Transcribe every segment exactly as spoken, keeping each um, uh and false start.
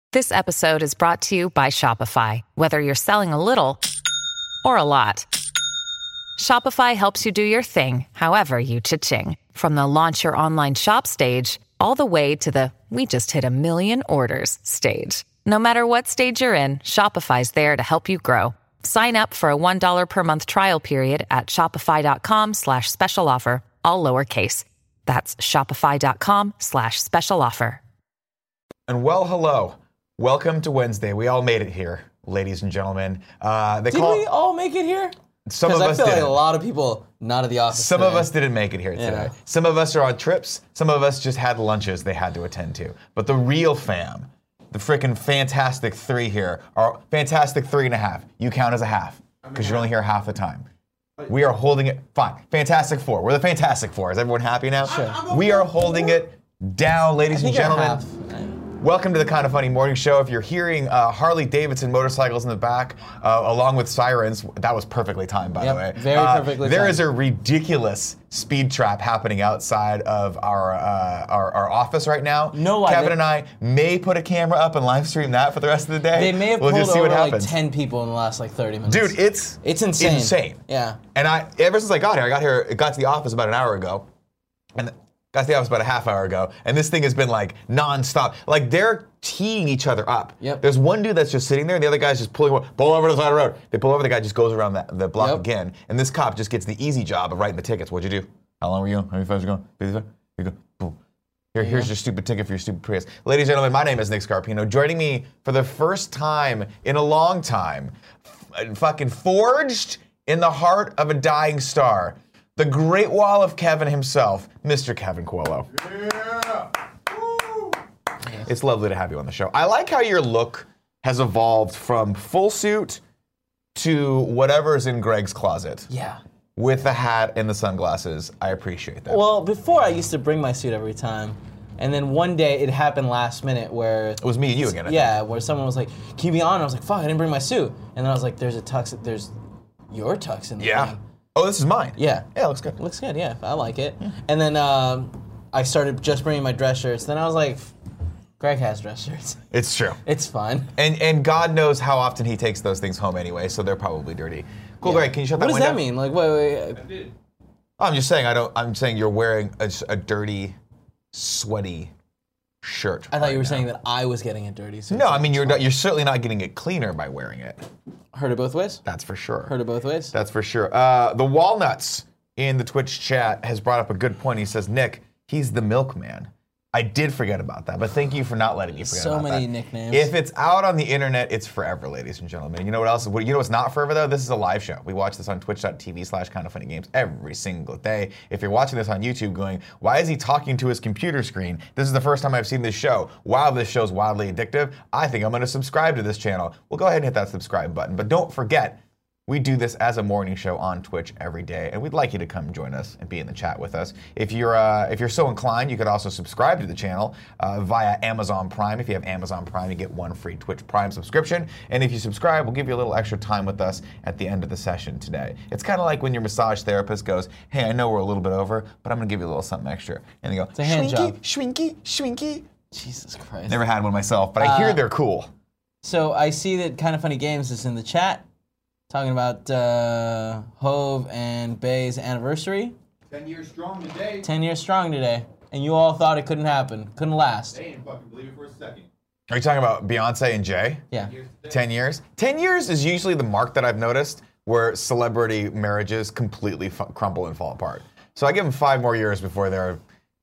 This episode is brought to you by Shopify. Whether you're selling a little or a lot, Shopify helps you do your thing, however you cha-ching. From the launch your online shop stage, all the way to the we just hit a million orders stage. No matter what stage you're in, Shopify's there to help you grow. Sign up for a one dollar per month trial period at shopify.com slash special offer, all lowercase. That's shopify.com slash special offer. And well, hello. Welcome to Wednesday. We all made it here, ladies and gentlemen. Uh, they Did call we all make it here? Some of I us feel didn't. like a lot of people not at the office Some today. of us didn't make it here Yeah. today. Some of us are on trips. Some of us just had lunches they had to attend to. But the real fam, the freaking Fantastic Three here, are Fantastic Three and a half. You count as a half because you're only here half the time. We are holding it, fine. Fantastic Four. We're the Fantastic Four. Is everyone happy now? Sure. We are holding it down, ladies I and think I gentlemen. have. Welcome to the Kind of Funny Morning Show. If you're hearing uh, Harley Davidson motorcycles in the back, uh, along with sirens, that was perfectly timed, by Yep, the way. very Uh, perfectly There timed. is a ridiculous speed trap happening outside of our uh, our, our office right now. No lie, Kevin they- and I may put a camera up and live stream that for the rest of the day. They may have we'll pulled just see over what like happens. ten people in the last like thirty minutes. Dude, it's it's insane. Insane. Yeah. And I, ever since I got here, I got here, it got to the office about an hour ago, and got to the office about a half hour ago, and this thing has been like nonstop. Like they're teeing each other up. Yep. There's one dude that's just sitting there, and the other guy's just pulling, pull over to the side of the road. They pull over, the guy just goes around the, the block Yep. again, and this cop just gets the easy job of writing the tickets. What'd you do? How long were you going? How many times you going? Here you go. Boom. Here, here's your stupid ticket for your stupid Prius. Ladies and gentlemen, my name is Nick Scarpino. Joining me for the first time in a long time, f- fucking forged in the heart of a dying star, the Great Wall of Kevin himself, Mister Kevin Coelho. Yeah. Woo. It's lovely to have you on the show. I like how your look has evolved from full suit to whatever's in Greg's closet. Yeah. With the hat and the sunglasses. I appreciate that. Well, before I used to bring my suit every time, and then one day it happened last minute where it was me and you again, I yeah, where someone was like, "Can you be on?" I was like, "Fuck, I didn't bring my suit." And then I was like, "There's a tux. There's your tux in the Yeah. thing." Oh, this is mine. Yeah. Yeah, it looks good. Looks good, yeah. I like it. And then um, I started just bringing my dress shirts. Then I was like, Greg has dress shirts. It's true. It's fun. And and God knows how often he takes those things home anyway, so they're probably dirty. Cool, Yeah. Greg, can you shut What that does window? that mean? Like, wait, wait, wait. I did. Oh, I'm just saying. I don't. I'm saying you're wearing a, a dirty, sweaty shirt. I thought right you were now. saying that I was getting it dirty. So No, I mean you're not, you're certainly not getting it cleaner by wearing it. heard it both ways. That's for sure. Heard it both ways. That's for sure. Uh, the Walnuts in the Twitch chat has brought up a good point. He says, Nick, he's the milkman. I did forget about that, but thank you for not letting me forget So about that. many nicknames. If it's out on the internet, it's forever, ladies and gentlemen. You know what else? What, you know what's not forever, though? This is a live show. We watch this on twitch.tv slash kind of funny games every single day. If you're watching this on YouTube going, why is he talking to his computer screen? This is the first time I've seen this show. Wow, this show's wildly addictive. I think I'm going to subscribe to this channel. Well, go ahead and hit that subscribe button. But don't forget, we do this as a morning show on Twitch every day, and we'd like you to come join us and be in the chat with us. If you're uh, if you're so inclined, you could also subscribe to the channel uh, via Amazon Prime. If you have Amazon Prime, you get one free Twitch Prime subscription. And if you subscribe, we'll give you a little extra time with us at the end of the session today. It's kind of like when your massage therapist goes, hey, I know we're a little bit over, but I'm going to give you a little something extra. And they go, a hand shwinky, job. shwinky, shwinky. Jesus Christ. Never had one myself, but I hear Uh, they're cool. So I see that Kind of Funny Games is in the chat, talking about uh, Hove and Bay's anniversary. Ten years strong today. Ten years strong today, and you all thought it couldn't happen, couldn't last. They ain't fucking believe it for a second. Are you talking about Beyonce and Jay? Yeah. Years today. Ten years? Ten years is usually the mark that I've noticed where celebrity marriages completely f- crumble and fall apart. So I give them five more years before they're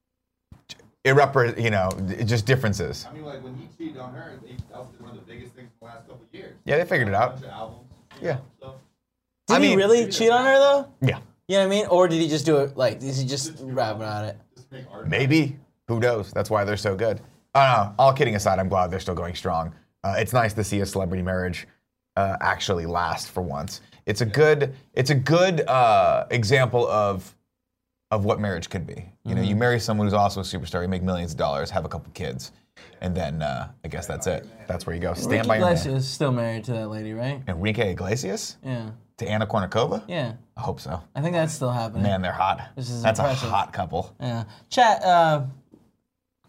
irreparable, you know, just differences. I mean, like when he cheated on her, they, that was one of the biggest things in the last couple of years. Yeah, they figured it A out. bunch of albums. you Yeah. know, stuff. Did I he mean- really cheat on her though? Yeah, You know what I mean? Or did he just do it like? Is he just rap about it? Just make art. maybe. Who knows? That's why they're so good. Uh, all kidding aside, I'm glad they're still going strong. Uh, it's nice to see a celebrity marriage uh, actually last for once. It's a good, it's a good uh, example of of what marriage could be. You know, you marry someone who's also a superstar, you make millions of dollars, have a couple kids, and then uh, I guess that's it. That's where you go. Stand Ricky by your Iglesias man. is still married to that lady, right? Enrique Iglesias Yeah. to Anna Kournikova? Yeah. I hope so. I think that's still happening. Man, they're hot. This is That's impressive. a hot couple. Yeah. Chat. Uh,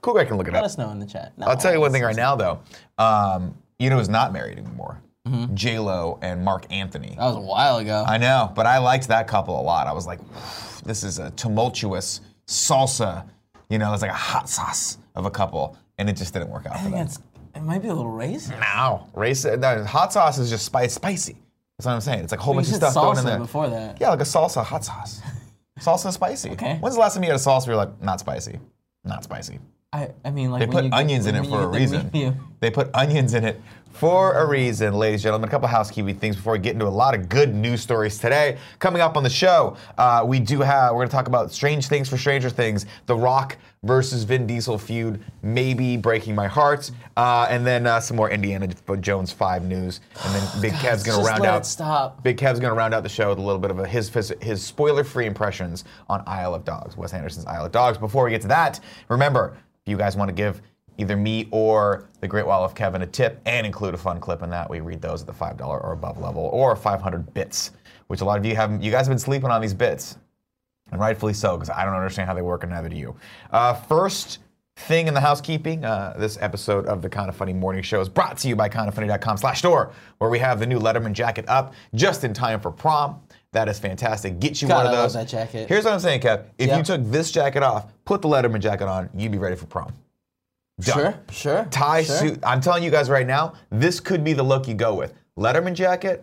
Cool Greg can look it Let up. us know in the chat. No, I'll tell you one thing it's- right now, though. Um, you know who's not married anymore? J Lo and Mark Anthony. That was a while ago. I know, but I liked that couple a lot. I was like, this is a tumultuous salsa. You know, it's like a hot sauce of a couple, and it just didn't work out I for think them. it's, it might be a little racist. No, race. No, hot sauce is just spice, spicy. That's what I'm saying. It's like a whole You bunch of said stuff going in salsa there. before that. Yeah, like a salsa hot sauce. Salsa spicy. Okay. When's the last time you had a salsa where you're like, not spicy, not spicy? I, I mean, like They when put you get- onions in when it you for a get the reason. medium. They put onions in it for a reason, ladies and gentlemen. A couple housekeeping things before we get into a lot of good news stories today. Coming up on the show, uh, we do have, we're going to talk about strange things for Stranger Things, The Rock versus Vin Diesel feud, maybe breaking my heart, uh, and then uh, some more Indiana Jones five news, and then Big Kev's going to just round let out. it stop. Big Kev's going to round out the show with a little bit of a, his his, his spoiler-free impressions on Isle of Dogs, Wes Anderson's Isle of Dogs. Before we get to that, remember, if you guys want to give either me or the Great Wall of Kevin a tip and include a fun clip in that, we read those at the five dollars or above level, or five hundred bits, which a lot of you have. You guys have been sleeping on these bits, and rightfully so, because I don't understand how they work, and neither do you. Uh, first thing in the housekeeping, uh, this episode of the Kind of Funny Morning Show is brought to you by kind of funny dot com slash store, where we have the new Letterman jacket up just in time for prom. That is fantastic. Get you God, one of I love those. that jacket. Here's what I'm saying, Kev. If Yeah. you took this jacket off, put the Letterman jacket on, you'd be ready for prom. Done. Sure, sure. Tie sure. suit. I'm telling you guys right now, this could be the look you go with. Letterman jacket,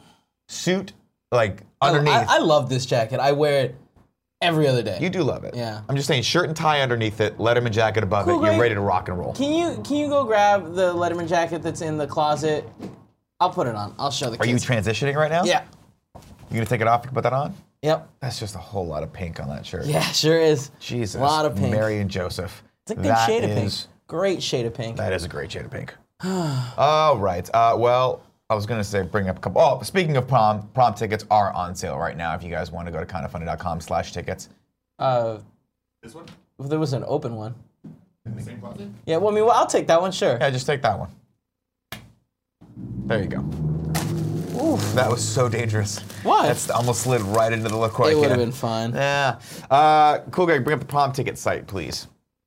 suit, like I- underneath. I, I love this jacket. I wear it every other day. you do love it. Yeah. I'm just saying, shirt and tie underneath it, Letterman jacket above Cool, it. You're great. ready to rock and roll. Can you can you go grab the Letterman jacket that's in the closet? I'll put it on. I'll show the Are you kids. transitioning right now? Yeah. You gonna take it off and put that on? Yep. That's just a whole lot of pink on that shirt. Yeah, sure is. Jesus. A lot of pink. Mary and Joseph. It's a good That shade of pink. is- Great shade of pink. That is a great shade of pink. All right. Uh, well, I was going to say bring up a couple. Oh, speaking of prom, prom tickets are on sale right now if you guys want to go to kind of funny dot com slash tickets. Uh, This one? well, there was an open one. In the same closet? Yeah, well, I mean, well, I'll take that one, sure. Yeah, just take that one. There you go. Oof, that was so dangerous. What? That's almost slid right into the LaCroix It would can. have been fun. Yeah. Uh, cool, Greg, bring up the prom ticket site, please.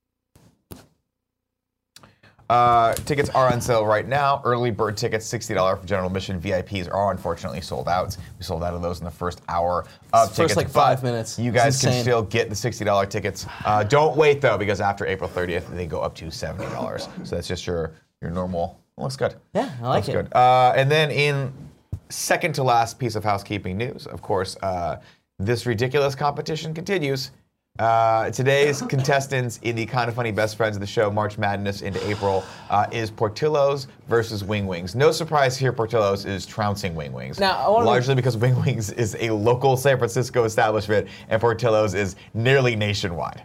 Uh, tickets are on sale right now. Early bird tickets, sixty dollars for general admission. V I Ps are unfortunately sold out. We sold out of those in the first hour of First, tickets. like, five but minutes. You It's guys can insane. still get the sixty dollars tickets. Uh, don't wait, though, because after April thirtieth, they go up to seventy dollars. So that's just your, your normal. Looks good. Yeah, I like Looks it. good. Uh, and then in second to last piece of housekeeping news, of course, uh, this ridiculous competition continues. Uh, today's contestants in the Kind of Funny Best Friends of the Show March Madness into April uh, is Portillo's versus Wing Wings. No surprise here, Portillo's is trouncing Wing Wings. Now, I wanna- largely because Wing Wings is a local San Francisco establishment and Portillo's is nearly nationwide.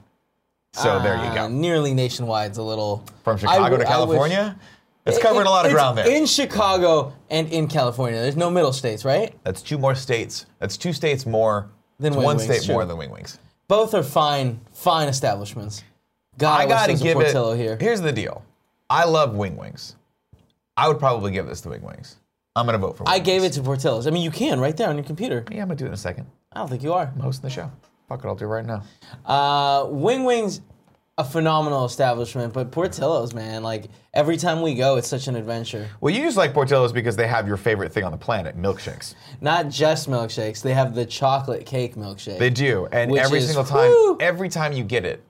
So there you Uh, go. Nearly nationwide's a little. From I Chicago w- to I wish- California, it's covering a lot of It's ground there. In Chicago and in California. There's no middle states, right? That's two more states. That's two states more. Than it's Wing one Wings, state true. more than Wing Wings. Both are fine, fine establishments. God, I wish gotta there was a give Portillo it. here. Here's the deal. I love Wing Wings. I would probably give this to Wing Wings. I'm gonna vote for. Wing I gave it Wings. to Portillo's. I mean, you can right there on your computer. Yeah, I'm gonna do it in a second. I don't think you are. I'm hosting the show. Fuck it, I'll do it right now. Uh, Wing Wings, a phenomenal establishment, but Portillo's, man, like every time we go, it's such an adventure. Well, you just like Portillo's because they have your favorite thing on the planet, milkshakes. Not just milkshakes; they have the chocolate cake milkshake. They do, and Which every is- single time, whew. every time you get it,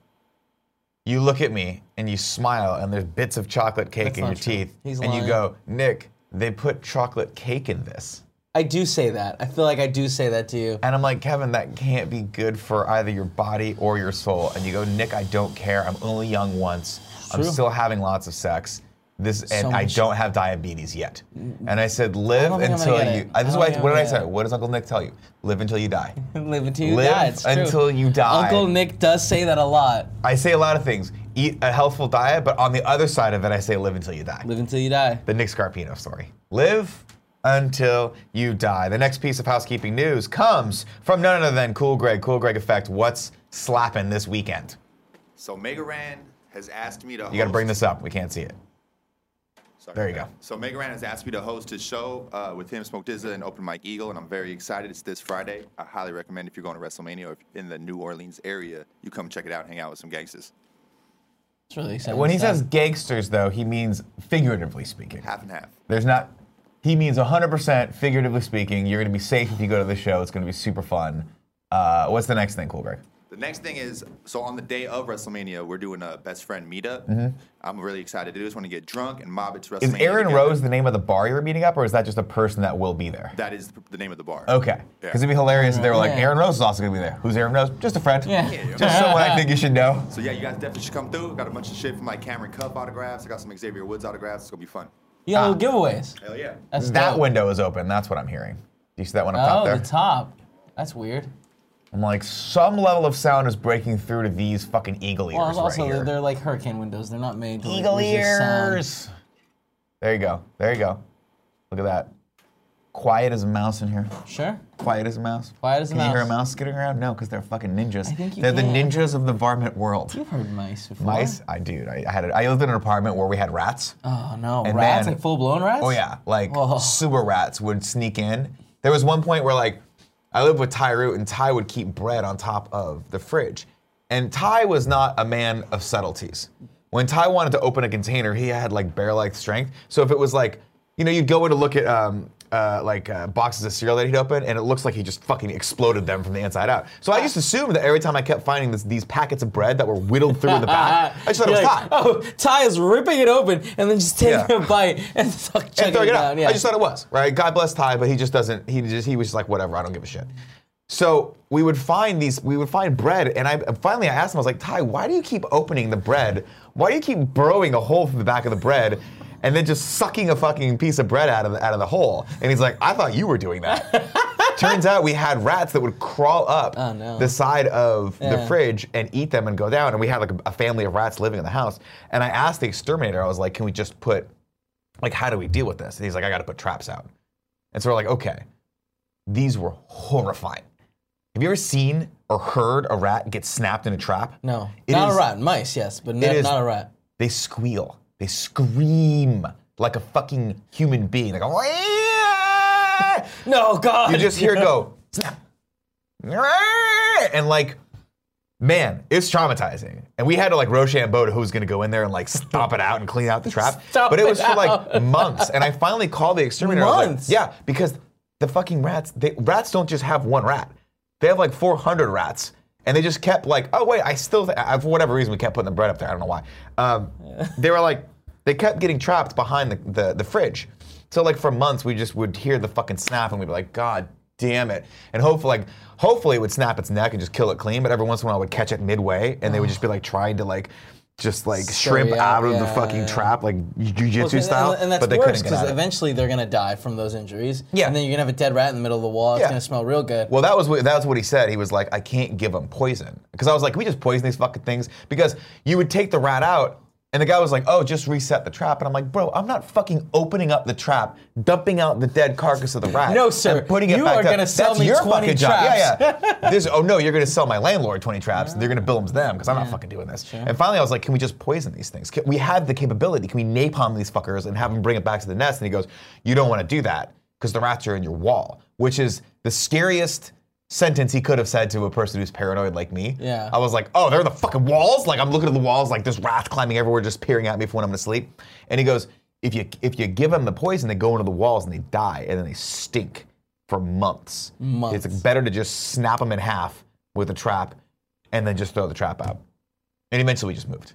you look at me and you smile, and there's bits of chocolate cake That's in your not true. teeth, He's and you lying. go, Nick, they put chocolate cake in this. I do say that. I feel like I do say that to you. And I'm like, Kevin, that can't be good for either your body or your soul. And you go, Nick, I don't care. I'm only young once. I'm True. still having lots of sex. This and So I much- don't have diabetes yet. And I said, live don't think I'm until gonna get you. it. Uh, I this is don't what, I, think what I'm did I gonna say? get it. What does Uncle Nick tell you? Live until you die. Live until you Live die. It's true. until you die. Uncle Nick does say that a lot. I say a lot of things. Eat a healthful diet, but on the other side of it, I say live until you die. Live until you die. The Nick Scarpino story. Live until you die. The next piece of housekeeping news comes from none other than Cool Greg. Cool Greg Effect. What's slapping this weekend? So Mega Ran has asked me to You got to bring this up. We can't see it. Sorry There you about go. that. So Mega Ran has asked me to host his show uh, with him, Smoke Dizza, and Open Mike Eagle, and I'm very excited. It's this Friday. I highly recommend if you're going to WrestleMania or if you're in the New Orleans area, you come check it out and hang out with some gangsters. It's really exciting. When he stuff. says gangsters, though, he means figuratively speaking. Half and half. There's not. He means one hundred percent figuratively speaking. You're going to be safe if you go to the show. It's going to be super fun. Uh, what's the next thing, Cool Greg? The next thing is, so on the day of WrestleMania, we're doing a best friend meetup. Mm-hmm. I'm really excited to do this. Want to get drunk and mob it to WrestleMania. Is Aaron together. Rose the name of the bar you're meeting up, or is that just a person that will be there? That is the name of the bar. Okay. Yeah. Because it'd be hilarious if they were like, Yeah. Aaron Rose is also going to be there. Who's Aaron Rose? Just a friend. Yeah. Just someone I think you should know. So yeah, you guys definitely should come through. Got a bunch of shit from like Cameron Cup autographs. I got some Xavier Woods autographs. It's gonna be fun. You got Ah. little giveaways. Hell yeah. That's That dope. window is open. That's what I'm hearing. Do you see that one up top Oh, there? the top. That's weird. I'm like, some level of sound is breaking through to these fucking eagle ears Well, right also here. they're, they're like hurricane windows. They're not made to like, Eagle resist sound. ears. There you go. There you go. Look at that. Quiet as a mouse in here. Sure. Quiet as a mouse. Quiet as a Can you hear a mouse. mouse skittering around? No, because they're fucking ninjas. I think you they're the can. ninjas of the varmint world. You've heard mice before. Mice? I do. I, I had. A, I lived in an apartment where we had rats. Oh no, And rats then- like full blown rats. Oh yeah, like Oh. sewer rats would sneak in. There was one point where like I lived with Ty Root, and Ty would keep bread on top of the fridge. And Ty was not a man of subtleties. When Ty wanted to open a container, he had like bear-like strength. So if it was like, you know, you'd go in to look at um, uh, like uh, boxes of cereal that he'd open, and it looks like he just fucking exploded them from the inside out. So I just assumed that every time I kept finding this, these packets of bread that were whittled through in the back, I just thought it was You're Ty. like, oh, Ty is ripping it open and then just taking Yeah. a bite and fuck and chugging throwing it it out. down. Yeah. I just thought it was, right? God bless Ty, but he just doesn't, he just, he was just like, whatever, I don't give a shit. So we would find these, we would find bread, and I finally I asked him, I was like, Ty, why do you keep opening the bread? Why do you keep burrowing a hole through the back of the bread and then just sucking a fucking piece of bread out of the, out of the hole? And he's like, I thought you were doing that. Turns out we had rats that would crawl up Oh, no. the side of the Yeah. fridge and eat them and go down, and we had like a, a family of rats living in the house. And I asked the exterminator, I was like, can we just put, like, how do we deal with this? And he's like, I gotta put traps out. And so we're like, okay. These were horrifying. Have you ever seen or heard a rat get snapped in a trap? No, It not is- a rat. Mice, yes, but it ne- is- not a rat. They squeal. They scream like a fucking human being. They go, "Wah!" No, God. You just hear it go, snap. And like, man, it's traumatizing. And we had to like Rochambeau to who's gonna go in there and like stomp it out and clean out the trap. Stomp but it was it for like out. months. And I finally called the exterminator. I was like, Months? yeah, because the fucking rats, they, rats don't just have one rat. They have like four hundred rats. And they just kept like, oh wait, I still, th- I, for whatever reason, we kept putting the bread up there. I don't know why. Um, they were like, they kept getting trapped behind the, the, the fridge. So like for months, we just would hear the fucking snap and we'd be like, God damn it. And hopefully, like, hopefully it would snap its neck and just kill it clean. But every once in a while, I would catch it midway and they would just be like trying to like, just like Scurry shrimp out out, of the yeah, fucking yeah. trap, like Well, jujitsu and- style. and, and that's but they worse couldn't get because out of it. eventually they're gonna die from those injuries. Yeah. And then you're gonna have a dead rat in the middle of the wall. It's Yeah. gonna smell real good. Well, that was what that was what he said. He was like, I can't give them poison because I was like, can we just poison these fucking things? Because you would take the rat out, and the guy was like, oh, just reset the trap. And I'm like, bro, I'm not fucking opening up the trap, dumping out the dead carcass of the rat. No, sir. and putting it You back are up. gonna sell That's me your twenty fucking job. Yeah, traps. yeah. This, oh no, you're gonna sell my landlord twenty traps. And they're gonna bill them to them because I'm not fucking doing this. And finally, I was like, can we just poison these things? Can, we have the capability. Can we napalm these fuckers and have them bring it back to the nest? And he goes, you don't want to do that because the rats are in your wall, which is the scariest sentence he could have said to a person who's paranoid like me. Yeah. I was like, oh, they're the fucking walls? Like I'm looking at the walls, like there's rats climbing everywhere, just peering at me for when I'm gonna sleep. And he goes, if you if you give them the poison, they go into the walls and they die, and then they stink for months. Months. It's better to just snap them in half with a trap, and then just throw the trap out. And eventually we just moved.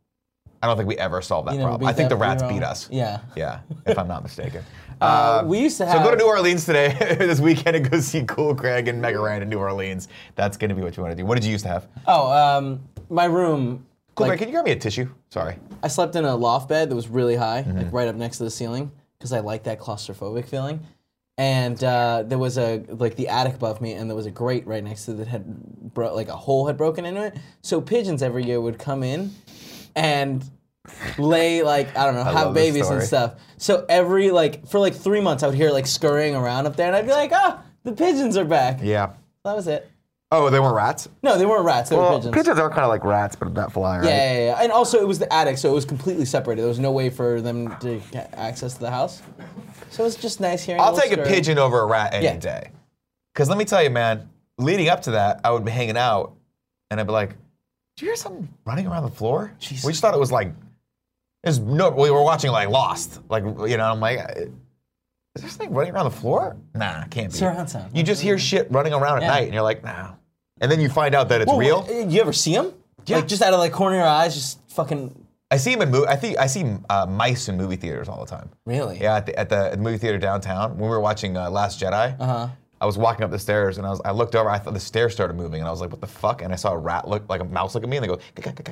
I don't think we ever solved that You never problem. beat I think that the rats bureau. beat us. Yeah. Yeah, if I'm not mistaken. Uh, Um, we used to So have. go to New Orleans today, this weekend, and go see Cool Craig and Mega Ran in New Orleans. That's going to be what you want to do. What did you used to have? Oh, um, my room. Cool like, Craig, can you grab me a tissue? Sorry. I slept in a loft bed that was really high, Mm-hmm. like right up next to the ceiling, because I like that claustrophobic feeling. And uh, there was a like the attic above me, and there was a grate right next to it that had bro- like a hole had broken into it. So pigeons every year would come in and lay like I don't know, I have love this babies and story. stuff. So every like for like three months, I would hear like scurrying around up there, and I'd be like, oh, the pigeons are back. Yeah. That was it. Oh, they weren't rats? No, they weren't rats. They were pigeons. pigeons are kind of like rats, but that fly, right? Yeah, yeah, yeah. And also, it was the attic, so it was completely separated. There was no way for them to get access to the house. So it was just nice hearing. I'll little take a scurry. pigeon over a rat any Yeah. day. Because let me tell you, man, leading up to that, I would be hanging out, and I'd be like, did you hear something running around the floor? Jesus. We just thought it was like, it was, no, we were watching like Lost. Like, you know, I'm like, is there something running around the floor? Nah, can't be. Surround sound. You just hear shit running around at Yeah. night and you're like, nah. And then you find out that it's Whoa, real. You ever see them? Yeah. Like just out of like corner of your eyes, just fucking. I see them in movie. I think I see uh, mice in movie theaters all the time. Really? Yeah, at the, at the, at the movie theater downtown when we were watching uh, Last Jedi. Uh-huh. I was walking up the stairs and I was I looked over. I thought the stairs started moving and I was like, what the fuck? And I saw a rat look like a mouse look at me and they go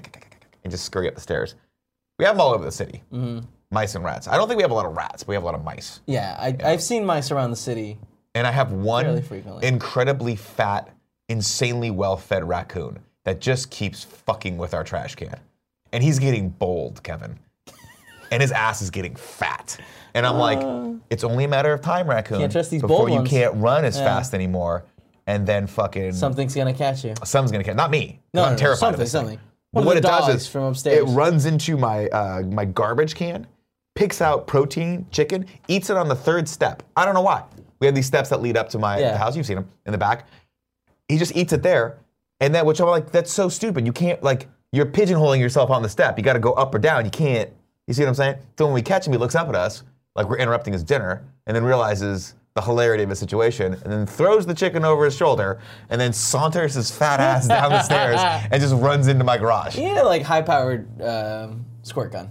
and just scurry up the stairs. We have them all over the city. Mm-hmm. Mice and rats. I don't think we have a lot of rats, but we have a lot of mice. Yeah, I, yeah. I've seen mice around the city. And I have one frequently. incredibly fat, insanely well-fed raccoon that just keeps fucking with our trash can. And he's getting bold, Kevin. And his ass is getting fat. And I'm uh, like, it's only a matter of time, raccoon. Can't trust these before bold you ones. can't run as yeah. fast anymore. And then fucking... Something's gonna catch you. Something's gonna catch... Not me. No, I'm no, terrified something, of this something. Thing. One But what of the it does dogs is from upstairs. it runs into my uh, my garbage can, picks out protein, chicken, eats it on the third step. I don't know why. We have these steps that lead up to my yeah. the house. You've seen them in the back. He just eats it there. And then, which I'm like, that's so stupid. You can't, like, you're pigeonholing yourself on the step. You got to go up or down. You can't, you see what I'm saying? So when we catch him, he looks up at us, like we're interrupting his dinner, and then realizes the hilarity of the situation, and then throws the chicken over his shoulder, and then saunters his fat ass down the stairs, and just runs into my garage. You need a, like, high-powered um, squirt gun.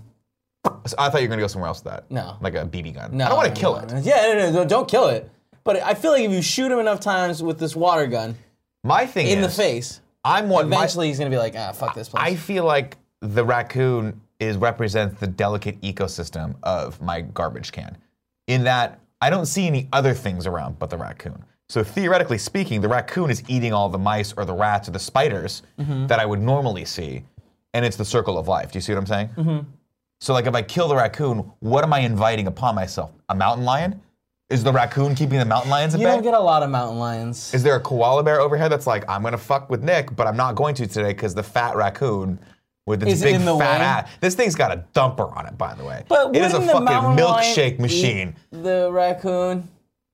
So I thought you were going to go somewhere else with that. No. Like a B B gun. No, I don't want to no, kill no, it. no. Yeah, no, no, don't kill it. But I feel like if you shoot him enough times with this water gun My thing in is, the face, I'm one. eventually he's gonna be like, ah, fuck this place. I feel like the raccoon is represents the delicate ecosystem of my garbage can, in that I don't see any other things around but the raccoon. So theoretically speaking, the raccoon is eating all the mice or the rats or the spiders mm-hmm. that I would normally see, and it's the circle of life. Do you see what I'm saying? Mm-hmm. So like if I kill the raccoon, what am I inviting upon myself? A mountain lion? Is the raccoon keeping the mountain lions at You bay? don't get a lot of mountain lions. Is there a koala bear over here that's like, I'm gonna fuck with Nick, but I'm not going to today because the fat raccoon with its Is it big in the fat way? ass. This thing's got a dumper on it, by the way. But it is a wouldn't the fucking mountain milkshake lion machine. eat the raccoon?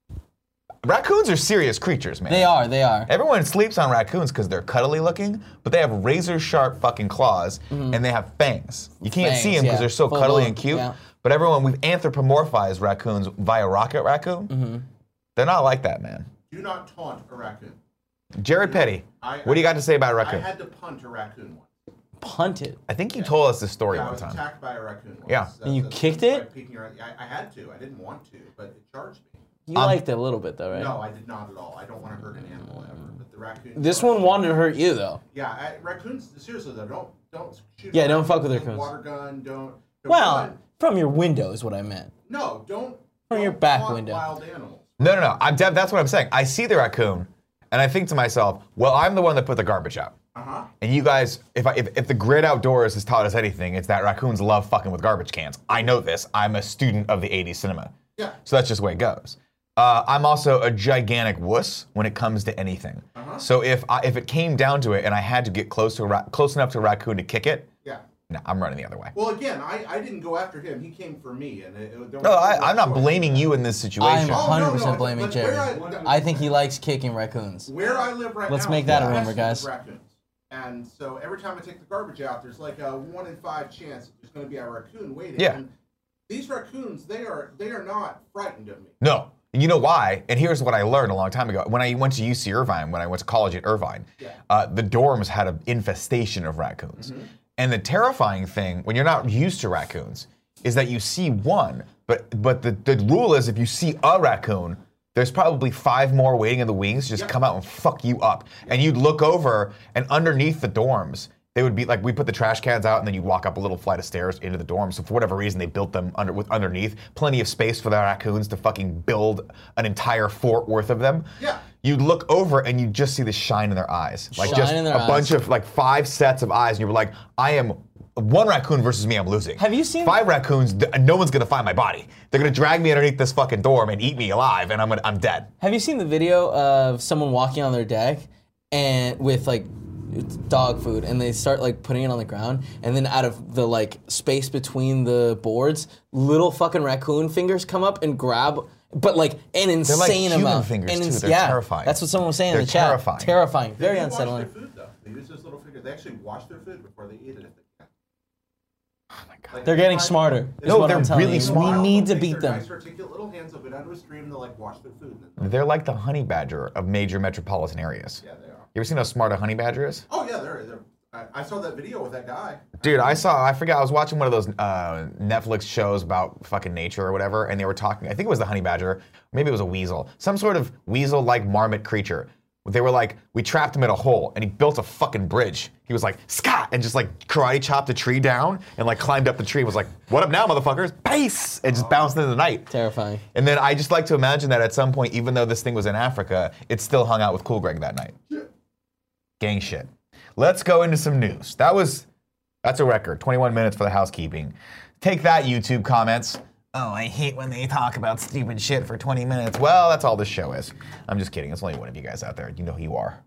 Raccoons are serious creatures, man. They are, they are. Everyone sleeps on raccoons because they're cuddly looking, but they have razor sharp fucking claws and they have fangs. You can't Fangs, see them because yeah. they're so Full cuddly blown, and cute. yeah. But everyone, we've anthropomorphized raccoons via Rocket Raccoon. Mm-hmm. They're not like that, man. Do not taunt a raccoon. Jared Petty, I- what do you got to say about I raccoon? had to punt a raccoon once. Punt it. I think you told us this story Yeah, I one was time. attacked by a raccoon once. Yeah. That's- And you that's- kicked that's it? by peeking around- I, I had to. I didn't want to, but it charged me. You Um, liked it a little bit though, right? No, I did not at all. I don't want to hurt an animal ever. But the raccoon. This charged one me. wanted to hurt you though. Yeah, I, raccoons. Seriously though, don't don't shoot. Yeah, a don't fuck with raccoon, raccoons. Water gun. Don't. don't Well, run. from your window is what I meant. no, don't. From don't your back taunt window. Wild animals. No, no, no. I'm, that's what I'm saying. I see the raccoon, and I think to myself, well, I'm the one that put the garbage out. Uh huh. And you guys, if, I, if if the great outdoors has taught us anything, it's that raccoons love fucking with garbage cans. I know this. I'm a student of the eighties cinema. Yeah. So that's just the way it goes. Uh, I'm also a gigantic wuss when it comes to anything. Uh-huh. So if I, if it came down to it and I had to get close to a ra- close enough to a raccoon to kick it, Yeah. no, I'm running the other way. Well, again, I, I didn't go after him. He came for me, and it, it, there No, was I, no I'm not choice. blaming you in this situation. I'm Oh, one hundred no, percent no, blaming but Jared. where I- I think he likes kicking raccoons. Where I live right Let's now, make that a is rumor, infested guys. with raccoons. And so every time I take the garbage out, there's like a one in five chance that there's going to be a raccoon waiting. Yeah. And these raccoons, they are they are not frightened of me. No. And you know why? And here's what I learned a long time ago. When I went to U C Irvine, when I went to college at Irvine, Yeah. uh, the dorms had an infestation of raccoons. Mm-hmm. And the terrifying thing, when you're not used to raccoons, is that you see one, but but the, the rule is if you see a raccoon, there's probably five more waiting in the wings to just Yeah. come out and fuck you up. And you'd look over, and underneath the dorms, they would be like, we put the trash cans out, and then you walk up a little flight of stairs into the dorms. So for whatever reason, they built them under with underneath, plenty of space for the raccoons to fucking build an entire fort worth of them. Yeah. You'd look over and you just see the shine in their eyes, like Shine just in their a eyes. bunch of like five sets of eyes, and you were like, I am. One raccoon versus me, I'm losing. Have you seen- five raccoons? th- No one's gonna find my body. They're gonna drag me underneath this fucking dorm and eat me alive, and I'm gonna, I'm dead. Have you seen the video of someone walking on their deck and with like it's dog food, and they start like putting it on the ground, and then out of the like space between the boards, little fucking raccoon fingers come up and grab, but like an insane like human amount. fingers, An too. ins- They're yeah, terrifying. That's what someone was saying They're in the chat. terrifying. Terrifying. Very They do wash unsettling. their food, though. They use those little fingers. America, they actually wash their food before they eat it if they can. Oh my god. Like, They're getting try- smarter. Is No, what they're I'm telling really you. smart. We need to They'll take beat their them. Nice articulate little hands, they'll go down to a stream, and they'll like wash their food. And then They're like the honey badger of major metropolitan areas. yeah, they are. You ever seen how smart a honey badger is? Oh yeah, they're. they're I, I saw that video with that guy. Dude, I saw, I forgot, I was watching one of those uh, Netflix shows about fucking nature or whatever, and they were talking, I think it was the honey badger, maybe it was a weasel, some sort of weasel-like marmot creature. They were like, we trapped him in a hole, and he built a fucking bridge. He was like, Scott, and just like karate chopped a tree down, and like climbed up the tree, and was like, what up now, motherfuckers? Peace! And just bounced into the night. Terrifying. And then I just like to imagine that at some point, even though this thing was in Africa, it still hung out with Cool Greg that night. Yeah. Gang shit. Let's go into some news. That was, that's a record, twenty-one minutes for the housekeeping. Take that, YouTube comments. Oh, I hate when they talk about stupid shit for twenty minutes. Well, that's all this show is. I'm just kidding. It's only one of you guys out there. You know who you are.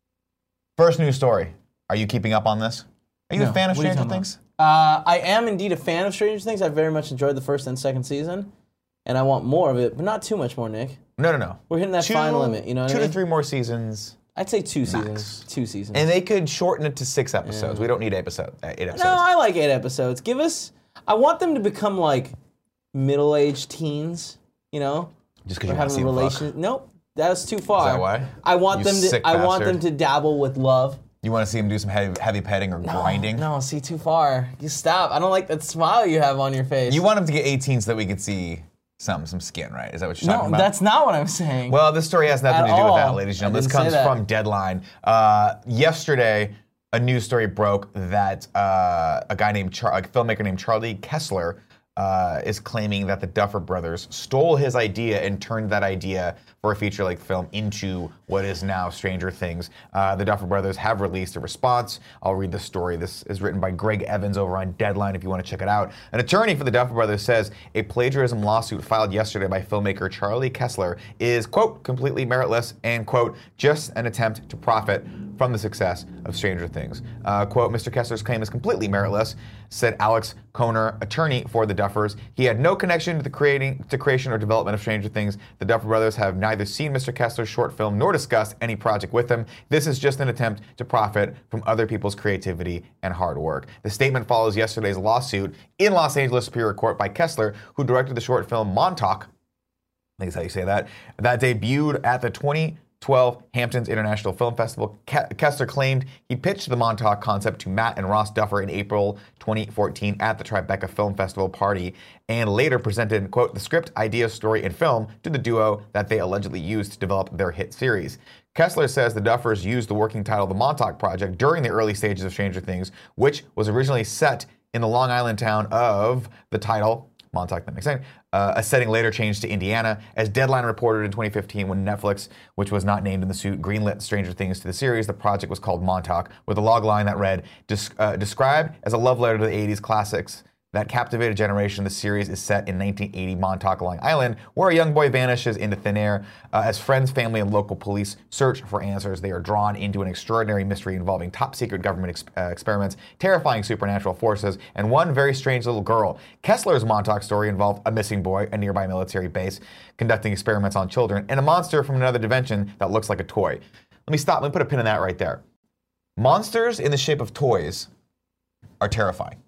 First news story. Are you keeping up on this? Are you No. a fan of What are you Stranger talking Things? Uh, I am indeed a fan of Stranger Things. I very much enjoyed the first and second season, and I want more of it, but not too much more, Nick. No, no, no. We're hitting that Two- fine limit, you know what Two I mean? to three more seasons. I'd say two Max. seasons. Two seasons. And they could shorten it to six episodes. Yeah. We don't need episode, uh, eight episodes. no, I like eight episodes. Give us. I want them to become like middle-aged teens. You know, Just because or you want to see having them fuck. relations. Nope, that's too far. Is that why? I want You them to. sick I want them bastard. to dabble with love. You want to see them do some heavy, heavy petting or grinding? No, see, too far. You stop. I don't like that smile you have on your face. You want them to get eighteen so that we could see some some skin, right? Is that what you're talking No, about? that's not what I'm saying. Well, this story has nothing At to do with that, all. ladies and I gentlemen. This didn't say comes that. from Deadline. Uh, yesterday, a news story broke that uh, a guy named Char- a filmmaker named Charlie Kessler uh, is claiming that the Duffer Brothers stole his idea and turned that idea for a feature-length film into what is now Stranger Things. Uh, the Duffer Brothers have released a response. I'll read the story. This is written by Greg Evans over on Deadline if you want to check it out. An attorney for the Duffer Brothers says a plagiarism lawsuit filed yesterday by filmmaker Charlie Kessler is, quote, completely meritless and, quote, just an attempt to profit from the success of Stranger Things. Uh, quote, Mister Kessler's claim is completely meritless, said Alex Koner, attorney for the Duffers. He had no connection to the creating, to creation or development of Stranger Things. The Duffer Brothers have neither seen Mister Kessler's short film nor discussed any project with him. This is just an attempt to profit from other people's creativity and hard work. The statement follows yesterday's lawsuit in Los Angeles Superior Court by Kessler, who directed the short film Montauk, I think is how you say that, that debuted at the twenty twelve Hamptons International Film Festival. Ke- Kessler claimed he pitched the Montauk concept to Matt and Ross Duffer in April twenty fourteen at the Tribeca Film Festival party, and later presented, quote, the script, idea, story, and film to the duo that they allegedly used to develop their hit series. Kessler says the Duffers used the working title The Montauk Project during the early stages of Stranger Things, which was originally set in the Long Island town of the title, Montauk, that makes sense. Uh, a setting later changed to Indiana, as Deadline reported in twenty fifteen when Netflix, which was not named in the suit, greenlit Stranger Things to the series. The project was called Montauk, with a log line that read, Des- uh, described as a love letter to the eighties classics that captivated a generation. The series is set in nineteen eighty Montauk, Long Island, where a young boy vanishes into thin air. Uh, as friends, family, and local police search for answers, they are drawn into an extraordinary mystery involving top-secret government ex- uh, experiments, terrifying supernatural forces, and one very strange little girl. Kessler's Montauk story involved a missing boy, a nearby military base, conducting experiments on children, and a monster from another dimension that looks like a toy. Let me stop. Let me put a pin in that right there. Monsters in the shape of toys are terrifying.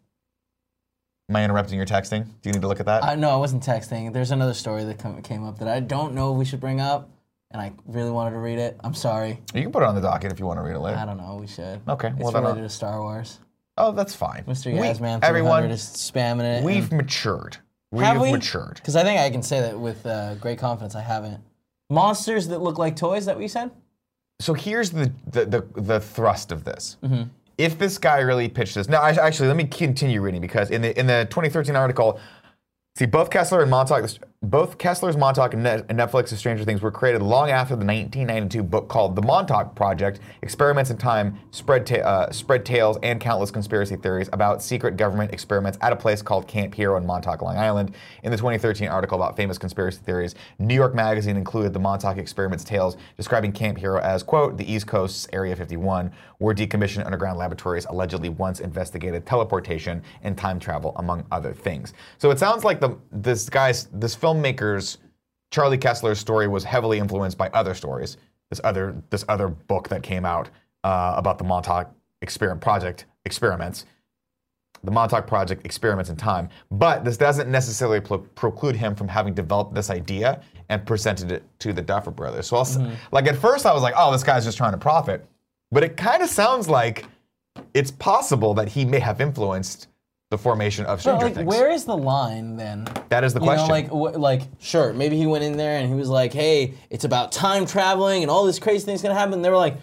Am I interrupting your texting? Do you need to look at that? Uh, no, I wasn't texting. There's another story that come, came up that I don't know if we should bring up, and I really wanted to read it. I'm sorry. You can put it on the docket if you want to read it later. I don't know. We should. Okay, It's well then related I'll- to Star Wars. Oh, that's fine. Mister We- Yasman everyone, is spamming it. we've matured. We've Have we? matured. Because I think I can say that with uh, great confidence. I haven't. Monsters that look like toys. That what you said? So here's the the, the, the thrust of this. Mm-hmm. If this guy really pitched this, now I, actually let me continue reading because in the in the twenty thirteen article, see both Kessler and Montauk, both Kessler's Montauk and, Net, and Netflix's Stranger Things were created long after the nineteen ninety-two book called The Montauk Project: Experiments in Time spread ta- uh, spread tales and countless conspiracy theories about secret government experiments at a place called Camp Hero in Montauk, Long Island. In the twenty thirteen article about famous conspiracy theories, New York Magazine included the Montauk experiments tales describing Camp Hero as, quote, the East Coast's Area fifty-one, where decommissioned underground laboratories allegedly once investigated teleportation and time travel, among other things. So it sounds like the this guy's this filmmaker's Charlie Kessler's story was heavily influenced by other stories. This other this other book that came out uh, about the Montauk experiment project experiments. The Montauk Project experiments in time, but this doesn't necessarily pro- preclude him from having developed this idea and presented it to the Duffer Brothers. So, I'll, mm-hmm. like at first, I was like, "Oh, this guy's just trying to profit," but it kind of sounds like it's possible that he may have influenced the formation of Stranger like, Things. Where is the line then? That is the you question. Know, like, wh- like, sure, maybe he went in there and he was like, "Hey, it's about time traveling and all this crazy thing's gonna happen." And they were like,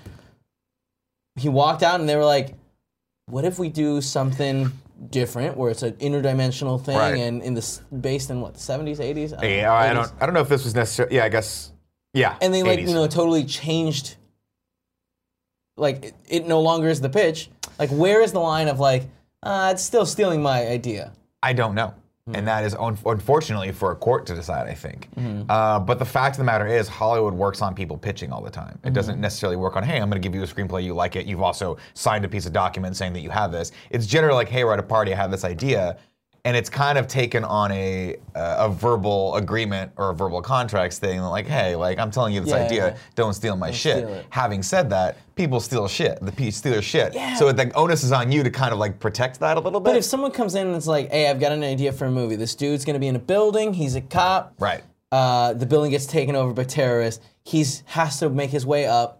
he walked out and they were like, "What if we do something different, where it's an interdimensional thing, right. and in this based in what the seventies, eighties? I yeah, I don't, I don't know if this was necessary. Yeah, I guess, yeah. And they like eighties. you know totally changed. Like it, it no longer is the pitch. Like where is the line of like, uh, it's still stealing my idea? I don't know. And that is un- unfortunately for a court to decide, I think. Mm-hmm. Uh, but the fact of the matter is, Hollywood works on people pitching all the time. It mm-hmm. doesn't necessarily work on, hey, I'm going to give you a screenplay, you like it, you've also signed a piece of document saying that you have this. It's generally like, hey, we're at a party, I have this idea. And it's kind of taken on a uh, a verbal agreement or a verbal contract thing, like, hey, like I'm telling you this yeah, idea, yeah. don't steal my don't shit. Steal Having said that, people steal shit. The people steal their shit. Yeah. So the onus is on you to kind of like protect that a little bit. But if someone comes in and it's like, hey, I've got an idea for a movie. This dude's gonna be in a building. He's a cop. Right. Uh, the building gets taken over by terrorists. He's has to make his way up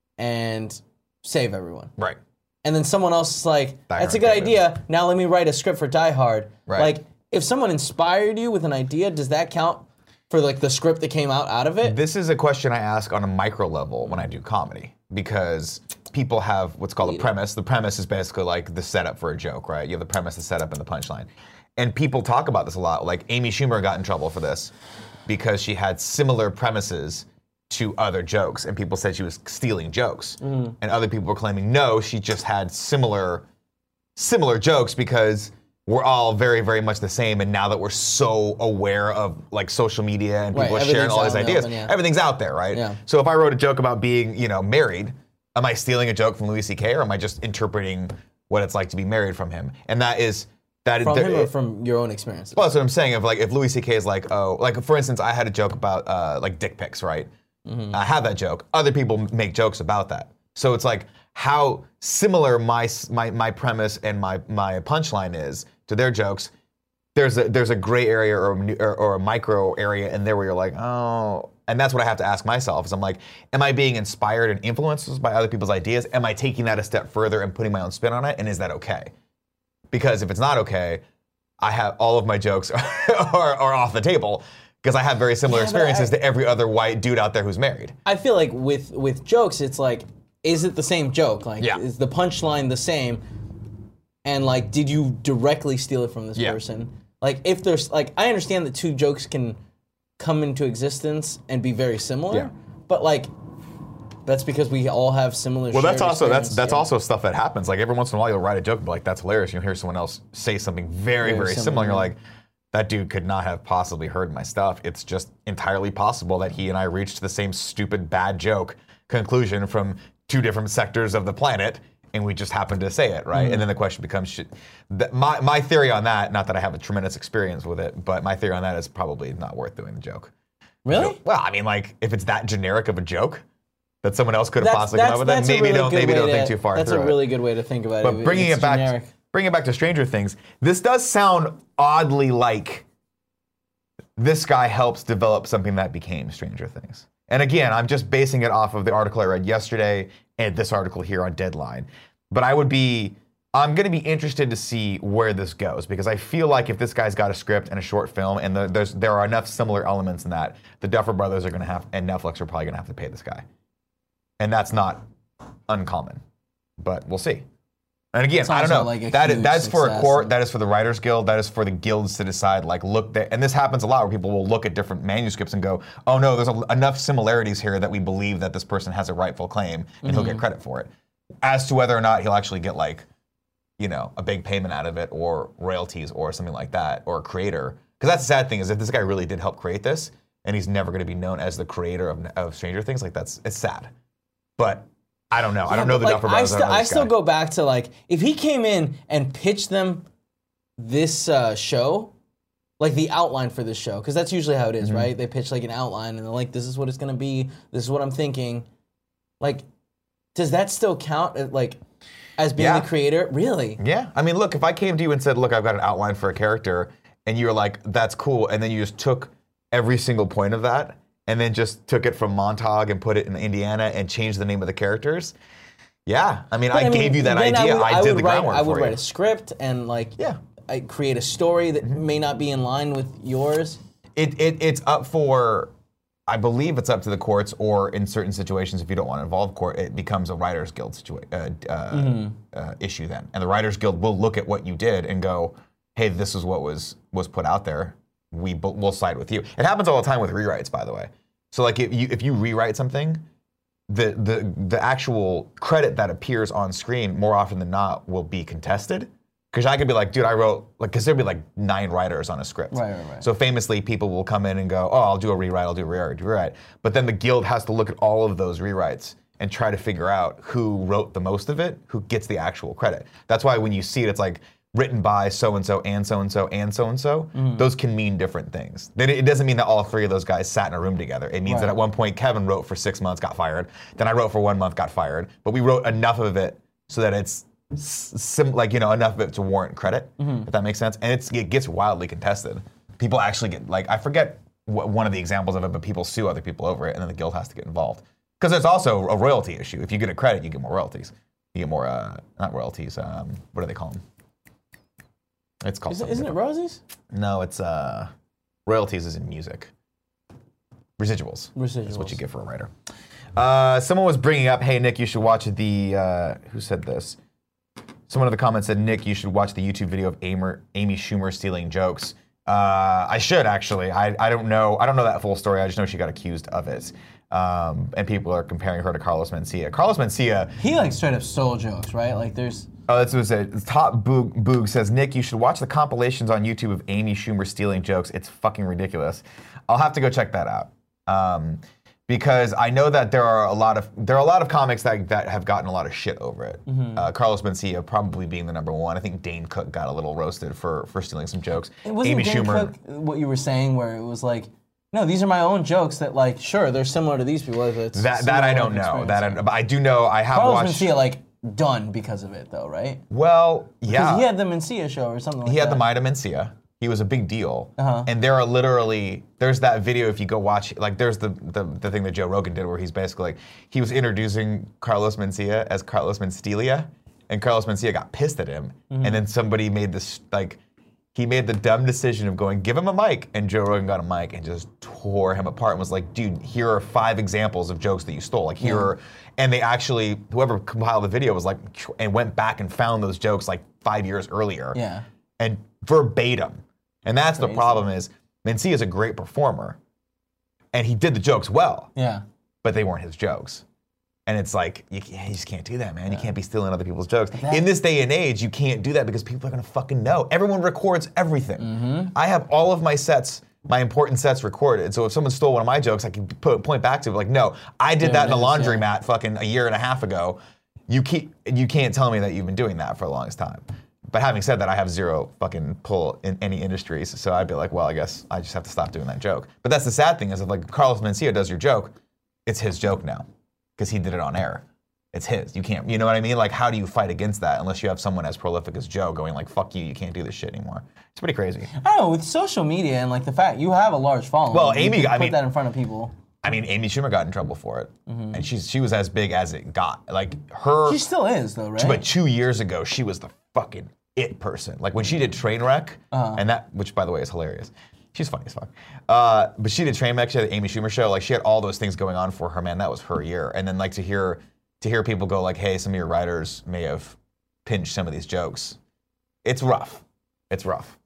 and save everyone. Right. And then someone else is like, Die that's a Hard good Kevin. idea. Now let me write a script for Die Hard. Right. Like, if someone inspired you with an idea, does that count for like the script that came out out of it? This is a question I ask on a micro level when I do comedy, because people have what's called a premise. The premise is basically like the setup for a joke, right? You have the premise, the setup, and the punchline. And people talk about this a lot. Like Amy Schumer got in trouble for this because she had similar premises to other jokes, and people said she was stealing jokes. Mm. And other people were claiming, no, she just had similar, similar jokes because we're all very, very much the same, and now that we're so aware of like social media and people Right, are sharing all everything's these out in the ideas, open, yeah. everything's out there, right? Yeah. So if I wrote a joke about being, you know, married, am I stealing a joke from Louis C K, or am I just interpreting what it's like to be married from him? And that is that From there, him or from your own experience? Well, that's what I'm saying. If like if Louis C K is like, oh, like for instance, I had a joke about uh, like dick pics, right? Mm-hmm. I have that joke. Other people make jokes about that. So it's like how similar my my my premise and my my punchline is to their jokes. There's a there's a gray area or a, or, or a micro area in there where you're like, oh, and that's what I have to ask myself. Is I'm like, am I being inspired and influenced by other people's ideas? Am I taking that a step further and putting my own spin on it? And is that okay? Because if it's not okay, I have all of my jokes are, are, are off the table because I have very similar Yeah, but experiences I- to every other white dude out there who's married. I feel like with with jokes, it's like, is it the same joke? Like, Yeah. is the punchline the same? And like, did you directly steal it from this Yeah. person? Like, if there's like, I understand that two jokes can come into existence and be very similar, Yeah. but like, that's because we all have similar. Well, that's shared also that's experience, that's yeah. also stuff that happens. Like every once in a while, you'll write a joke and be like, "That's hilarious." You'll hear someone else say something very, Very very, similar, similar. And you're yeah. like, "That dude could not have possibly heard my stuff." It's just entirely possible that he and I reached the same stupid bad joke conclusion from two different sectors of the planet, and we just happened to say it, right? Mm-hmm. And then the question becomes, should, that, my my theory on that, not that I have a tremendous experience with it, but my theory on that is probably not worth doing the joke. Really? Well, I mean, like if it's that generic of a joke that someone else could have That's, possibly come that's, up with, then that's a maybe really don't good maybe way don't to, think too far That's through a it. really good way to think about it. But bringing It's it back, generic. bringing it back to Stranger Things, this does sound oddly like this guy helps develop something that became Stranger Things. And again, I'm just basing it off of the article I read yesterday and this article here on Deadline. But I would be, I'm going to be interested to see where this goes, because I feel like if this guy's got a script and a short film, and the, there's there are enough similar elements in that, the Duffer Brothers are going to have, and Netflix are probably going to have to pay this guy. And that's not uncommon, but we'll see. And again, It's I don't also know. like a that is, huge that's for a success court. and- That is for the Writers Guild. That is for the guilds to decide. Like, look, that, and this happens a lot where people will look at different manuscripts and go, "Oh no, there's a, enough similarities here that we believe that this person has a rightful claim, and Mm-hmm. he'll get credit for it." As to whether or not he'll actually get like, you know, a big payment out of it, or royalties, or something like that, or a creator. Because that's the sad thing, is if this guy really did help create this, and he's never going to be known as the creator of, of Stranger Things, like that's it's sad. But I don't know. I don't know the like, Duffer I, Brothers. st- I don't know I this still guy. go back to like, if he came in and pitched them this uh, show, like the outline for this show, because that's usually how it is, Mm-hmm. right? They pitch like an outline and they're like, this is what it's gonna be, this is what I'm thinking. Like, does that still count? At, like, As being Yeah. the creator, really? Yeah. I mean, look, if I came to you and said, look, I've got an outline for a character, and you were like, that's cool, and then you just took every single point of that, and then just took it from Montauk and put it in Indiana and changed the name of the characters. Yeah. I mean, But, I, mean, gave you that then idea. I, would, I, I did would the write, groundwork I would for write you. a script and like Yeah. I create a story that may not be in line with yours. It, it it's up for, I believe it's up to the courts, or in certain situations, if you don't want to involve court, it becomes a writers guild situa- uh, uh, Mm-hmm. uh, issue then, and the writers guild will look at what you did and go, hey, this is what was was put out there. We bu- we'll side with you. It happens all the time with rewrites, by the way. So like if you if you rewrite something, the the the actual credit that appears on screen more often than not will be contested. Because I could be like, dude, I wrote, like, because there'd be like nine writers on a script. Right, right, right. So famously, people will come in and go, oh, I'll do a rewrite, I'll do a rewrite, do a rewrite. But then the guild has to look at all of those rewrites and try to figure out who wrote the most of it, who gets the actual credit. That's why when you see it, it's like written by so-and-so and so-and-so and so-and-so. Mm-hmm. Those can mean different things. Then it doesn't mean that all three of those guys sat in a room together. It means Right. that at one point, Kevin wrote for six months, got fired. Then I wrote for one month, got fired. But we wrote enough of it so that it's sim- like, you know, enough of it to warrant credit, if that makes sense. And it's, it gets wildly contested. People actually get, like, I forget what one of the examples of it, but people sue other people over it, and then the guild has to get involved. Because there's also a royalty issue. If you get a credit, you get more royalties. You get more, uh, not royalties, um, what do they call them? It's called Is it, something isn't it different. Rosie's? No, it's, uh, royalties is in music. Residuals. That's what you Residuals. get for a writer. Uh, someone was bringing up, hey, Nick, you should watch the, uh, who said this? Someone in the comments said, Nick, you should watch the YouTube video of Amer, Amy Schumer stealing jokes. Uh, I should, actually. I, I don't know. I don't know that full story. I just know she got accused of it. Um, and people are comparing her to Carlos Mencia. Carlos Mencia, He like straight up stole jokes, right? Like there's oh, that's what it said. Top Boog, Boog says, Nick, you should watch the compilations on YouTube of Amy Schumer stealing jokes. It's fucking ridiculous. I'll have to go check that out. Um, because I know that there are a lot of there are a lot of comics that, that have gotten a lot of shit over it. Mm-hmm. Uh, Carlos Mencia probably being the number one. I think Dane Cook got a little roasted for for stealing some jokes. it wasn't Amy Dan Schumer. Cook what you were saying where it was like, no, these are my own jokes that like sure they're similar to these people. If it's That that I similar don't know. experience. That I, but I do know I have Carlos watched. Mencia like done because of it though, right? Well, Because yeah. he had the Mencia show or something like He that. had the Mida Mencia. He was a big deal. Uh-huh. And there are literally, there's that video if you go watch, like there's the, the the thing that Joe Rogan did where he's basically like, he was introducing Carlos Mencia as Carlos Mencia, and Carlos Mencia got pissed at him. Mm-hmm. And then somebody made this, like, he made the dumb decision of going, give him a mic. And Joe Rogan got a mic and just tore him apart and was like, dude, here are five examples of jokes that you stole. Like, here are, and they actually, whoever compiled the video was like, and went back and found those jokes like five years earlier. Yeah. And verbatim. And that's the Crazy. problem is, Mencia is a great performer, and he did the jokes well, Yeah. but they weren't his jokes. And it's like, you, can't- you just can't do that, man. You can't be stealing other people's jokes. that- In this day and age, you can't do that because people are gonna fucking know. Everyone records everything. Mm-hmm. I have all of my sets, my important sets recorded. So if someone stole one of my jokes, I can put, point back to it like, no, I did There that in it the is, laundry yeah. mat fucking a year and a half ago. You keep, you can't tell me that you've been doing that for the longest time. But having said that, I have zero fucking pull in any industries, so I'd be like, well, I guess I just have to stop doing that joke. But that's the sad thing is if like Carlos Mencia does your joke, it's his joke now because he did it on air. It's his. You can't, you know what I mean? Like, how do you fight against that unless you have someone as prolific as Joe going like, fuck you, you can't do this shit anymore. It's pretty crazy. I don't know, with social media and like the fact you have a large following. Well, you Amy, can I put mean- that in front of people. I mean, Amy Schumer got in trouble for it, Mm-hmm. and she's she was as big as it got. Like her, She still is though, right? but two years ago, she was the fucking it person. Like when she did Trainwreck, Uh-huh. and that, which by the way is hilarious. She's funny as fuck. Uh, but she did Trainwreck, she had the Amy Schumer show. Like she had all those things going on for her, man. That was her year. And then like to hear to hear people go like, hey, some of your writers may have pinched some of these jokes. It's rough. It's rough.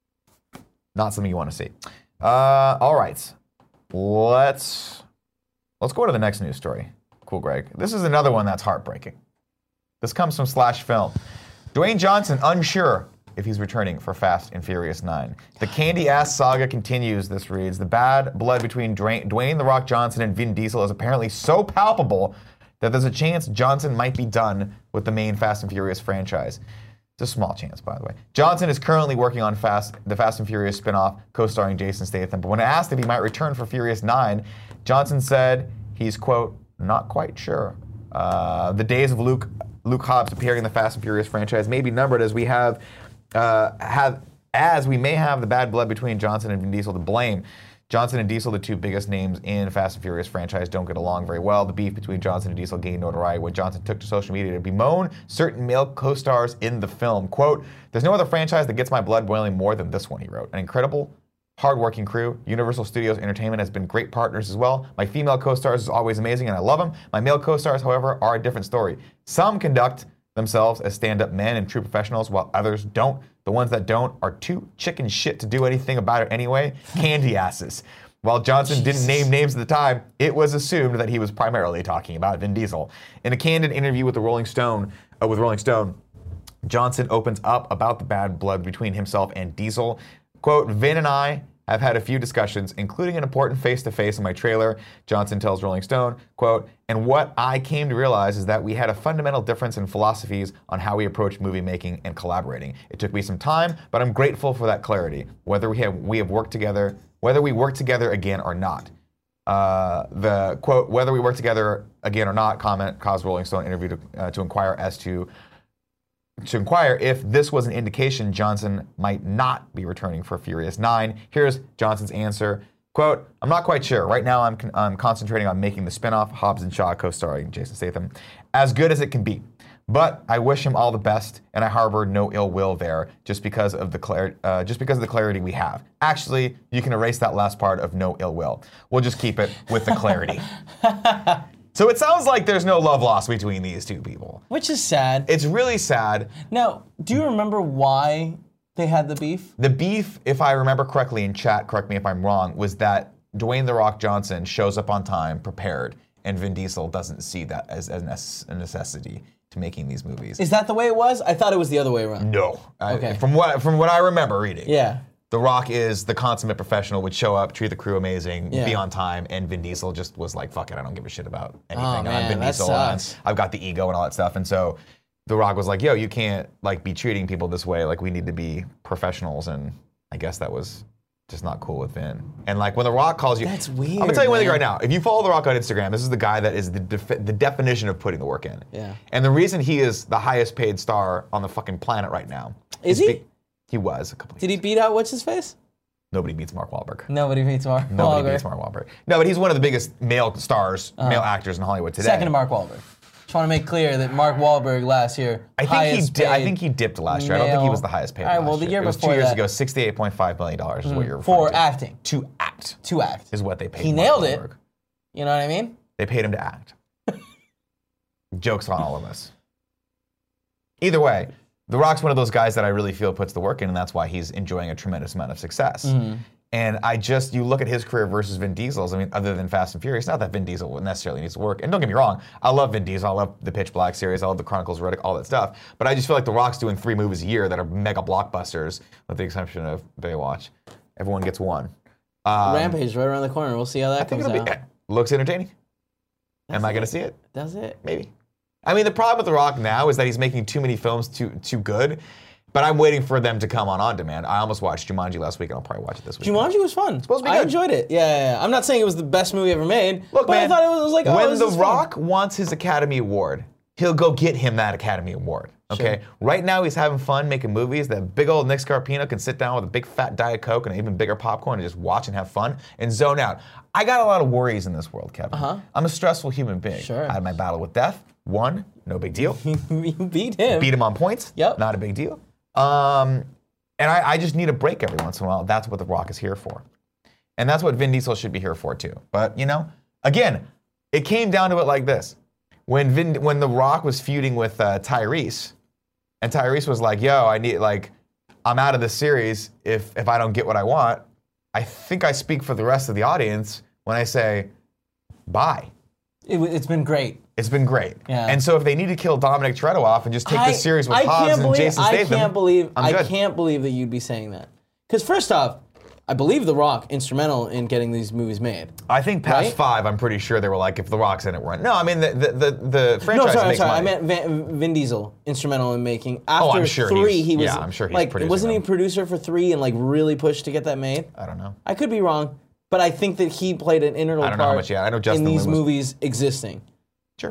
Not something you want to see. Uh, all right, let's let's go to the next news story. Cool, Greg. This is another one that's heartbreaking. This comes from Slash Film. Dwayne Johnson unsure if he's returning for Fast and Furious nine. The candy-ass saga continues, this reads. The bad blood between Dwayne, Dwayne The Rock Johnson and Vin Diesel is apparently so palpable that there's a chance Johnson might be done with the main Fast and Furious franchise. It's a small chance, by the way. Johnson is currently working on Fast, the Fast and Furious spin-off, co-starring Jason Statham. But when asked if he might return for Furious nine, Johnson said he's, quote, not quite sure. Uh, the days of Luke Luke Hobbs appearing in the Fast and Furious franchise may be numbered as we have, uh, have as we may have the bad blood between Johnson and Vin Diesel to blame. Johnson and Diesel, the two biggest names in Fast and Furious franchise, don't get along very well. The beef between Johnson and Diesel gained notoriety when Johnson took to social media to bemoan certain male co-stars in the film. Quote, "There's no other franchise that gets my blood boiling more than this one," he wrote. "An incredible, hard-working crew. Universal Studios Entertainment has been great partners as well. My female co-stars is always amazing and I love them. My male co-stars, however, are a different story. Some conduct themselves as stand-up men and true professionals while others don't. The ones that don't are too chicken shit to do anything about it anyway. Candy asses." While Johnson didn't name names at the time, it was assumed that he was primarily talking about Vin Diesel. In a candid interview with the Rolling Stone, uh, with Rolling Stone, Johnson opens up about the bad blood between himself and Diesel. Quote, "Vin and I have had a few discussions, including an important face-to-face in my trailer," Johnson tells Rolling Stone, quote, "and what I came to realize is that we had a fundamental difference in philosophies on how we approach movie making and collaborating. It took me some time, but I'm grateful for that clarity, whether we have we have worked together, whether we work together again or not." Uh, the quote, "whether we work together again or not" comment caused Rolling Stone interview to, uh, to inquire as to to inquire if this was an indication Johnson might not be returning for Furious nine. Here's Johnson's answer. Quote, "I'm not quite sure. Right now I'm, con- I'm concentrating on making the spinoff, Hobbs and Shaw co-starring Jason Statham, as good as it can be. But I wish him all the best, and I harbor no ill will there just because of the clar- uh, just because of the clarity we have. Actually, you can erase that last part of no ill will. We'll just keep it with the clarity." So it sounds like there's no love lost between these two people. Which is sad. It's really sad. Now, do you remember why they had the beef? The beef, if I remember correctly in chat, correct me if I'm wrong, was that Dwayne The Rock Johnson shows up on time, prepared, and Vin Diesel doesn't see that as, as a necessity to making these movies. Is that the way it was? I thought it was the other way around. No. Okay. I, from what from what I remember reading. Yeah. The Rock is the consummate professional, would show up, treat the crew amazing, Yeah. be on time, and Vin Diesel just was like, fuck it, I don't give a shit about anything. Oh, man, I'm Vin that Diesel, and sucks. I've got the ego and all that stuff. And so The Rock was like, yo, you can't like be treating people this way. Like, we need to be professionals. And I guess that was just not cool with Vin. And like, when The Rock calls you... That's weird, I'm gonna tell you one thing man. right now. If you follow The Rock on Instagram, this is the guy that is the def- the definition of putting the work in. Yeah. And the reason he is the highest paid star on the fucking planet right now... Is he? be- he was a couple of Did he years. beat out what's-his-face? Nobody beats Mark Wahlberg. Nobody beats Mark Nobody Wahlberg. beats Mark Wahlberg. No, but he's one of the biggest male stars, male actors in Hollywood today. Second to Mark Wahlberg. Just want to make clear that Mark Wahlberg last year, I think he highest di- I paid think he dipped last year. I don't think he male- was the highest paid All right, last well, the year It was before two years that- ago, sixty-eight point five million dollars is what you're referring for to. acting, To act to act. is what they paid He Mark nailed it. Wahlberg. You know what I mean? They paid him to act. Joke's on all of us. Either way, The Rock's one of those guys that I really feel puts the work in, and that's why he's enjoying a tremendous amount of success. Mm-hmm. And I just, you look at his career versus Vin Diesel's, I mean, other than Fast and Furious, not that Vin Diesel necessarily needs to work. And don't get me wrong, I love Vin Diesel, I love the Pitch Black series, I love the Chronicles of Riddick, all that stuff. But I just feel like The Rock's doing three movies a year that are mega blockbusters, with the exception of Baywatch. Everyone gets one. Um, Rampage right around the corner. We'll see how that I think comes it'll out. be, looks entertaining. Am Does I going to it? see it? Does it? Maybe. I mean, the problem with The Rock now is that he's making too many films too too good. But I'm waiting for them to come on on demand. I almost watched Jumanji last week, and I'll probably watch it this week. Jumanji was fun. supposed to be I good. enjoyed it. Yeah, yeah, yeah. I'm not saying it was the best movie ever made. Look, but man, I thought it was, it was like, oh, when this The is fun. Rock wants his Academy Award, he'll go get him that Academy Award. Okay. Sure. Right now, he's having fun making movies that big old Nick Scarpino can sit down with a big fat Diet Coke and an even bigger popcorn and just watch and have fun and zone out. I got a lot of worries in this world, Kevin. Uh-huh. I'm a stressful human being. Sure. I had my battle with death. Won. No big deal. You beat him. Beat him on points. Yep. Not a big deal. Um, and I, I just need a break every once in a while. That's what The Rock is here for. And that's what Vin Diesel should be here for too. But, you know, again, it came down to it like this. When Vin, when The Rock was feuding with uh, Tyrese, and Tyrese was like, yo, I need, like, I'm out of this series if, if I don't get what I want, I think I speak for the rest of the audience when I say, bye. It, w- it's been great. It's been great. Yeah. And so if they need to kill Dominic Toretto off and just take I- this series with I Hobbs can't and believe, Jason Statham, I can't believe. I'm I good. can't believe that you'd be saying that. Because first off, I believe The Rock instrumental in getting these movies made. I think past Right? five, I'm pretty sure they were like, if The Rock's in it, we're in. No, I mean, the, the, the, the No, franchise sorry, I'm makes sorry. money. I meant Van, Vin Diesel instrumental in making. After Oh, I'm sure three, he's- he was yeah, I'm sure he's like, producing wasn't he a them. producer for three and like really pushed to get that made? I don't know. I could be wrong, but I think that he played an integral I don't know how part much, yeah, I know Justin in these Lin was- movies existing. Sure.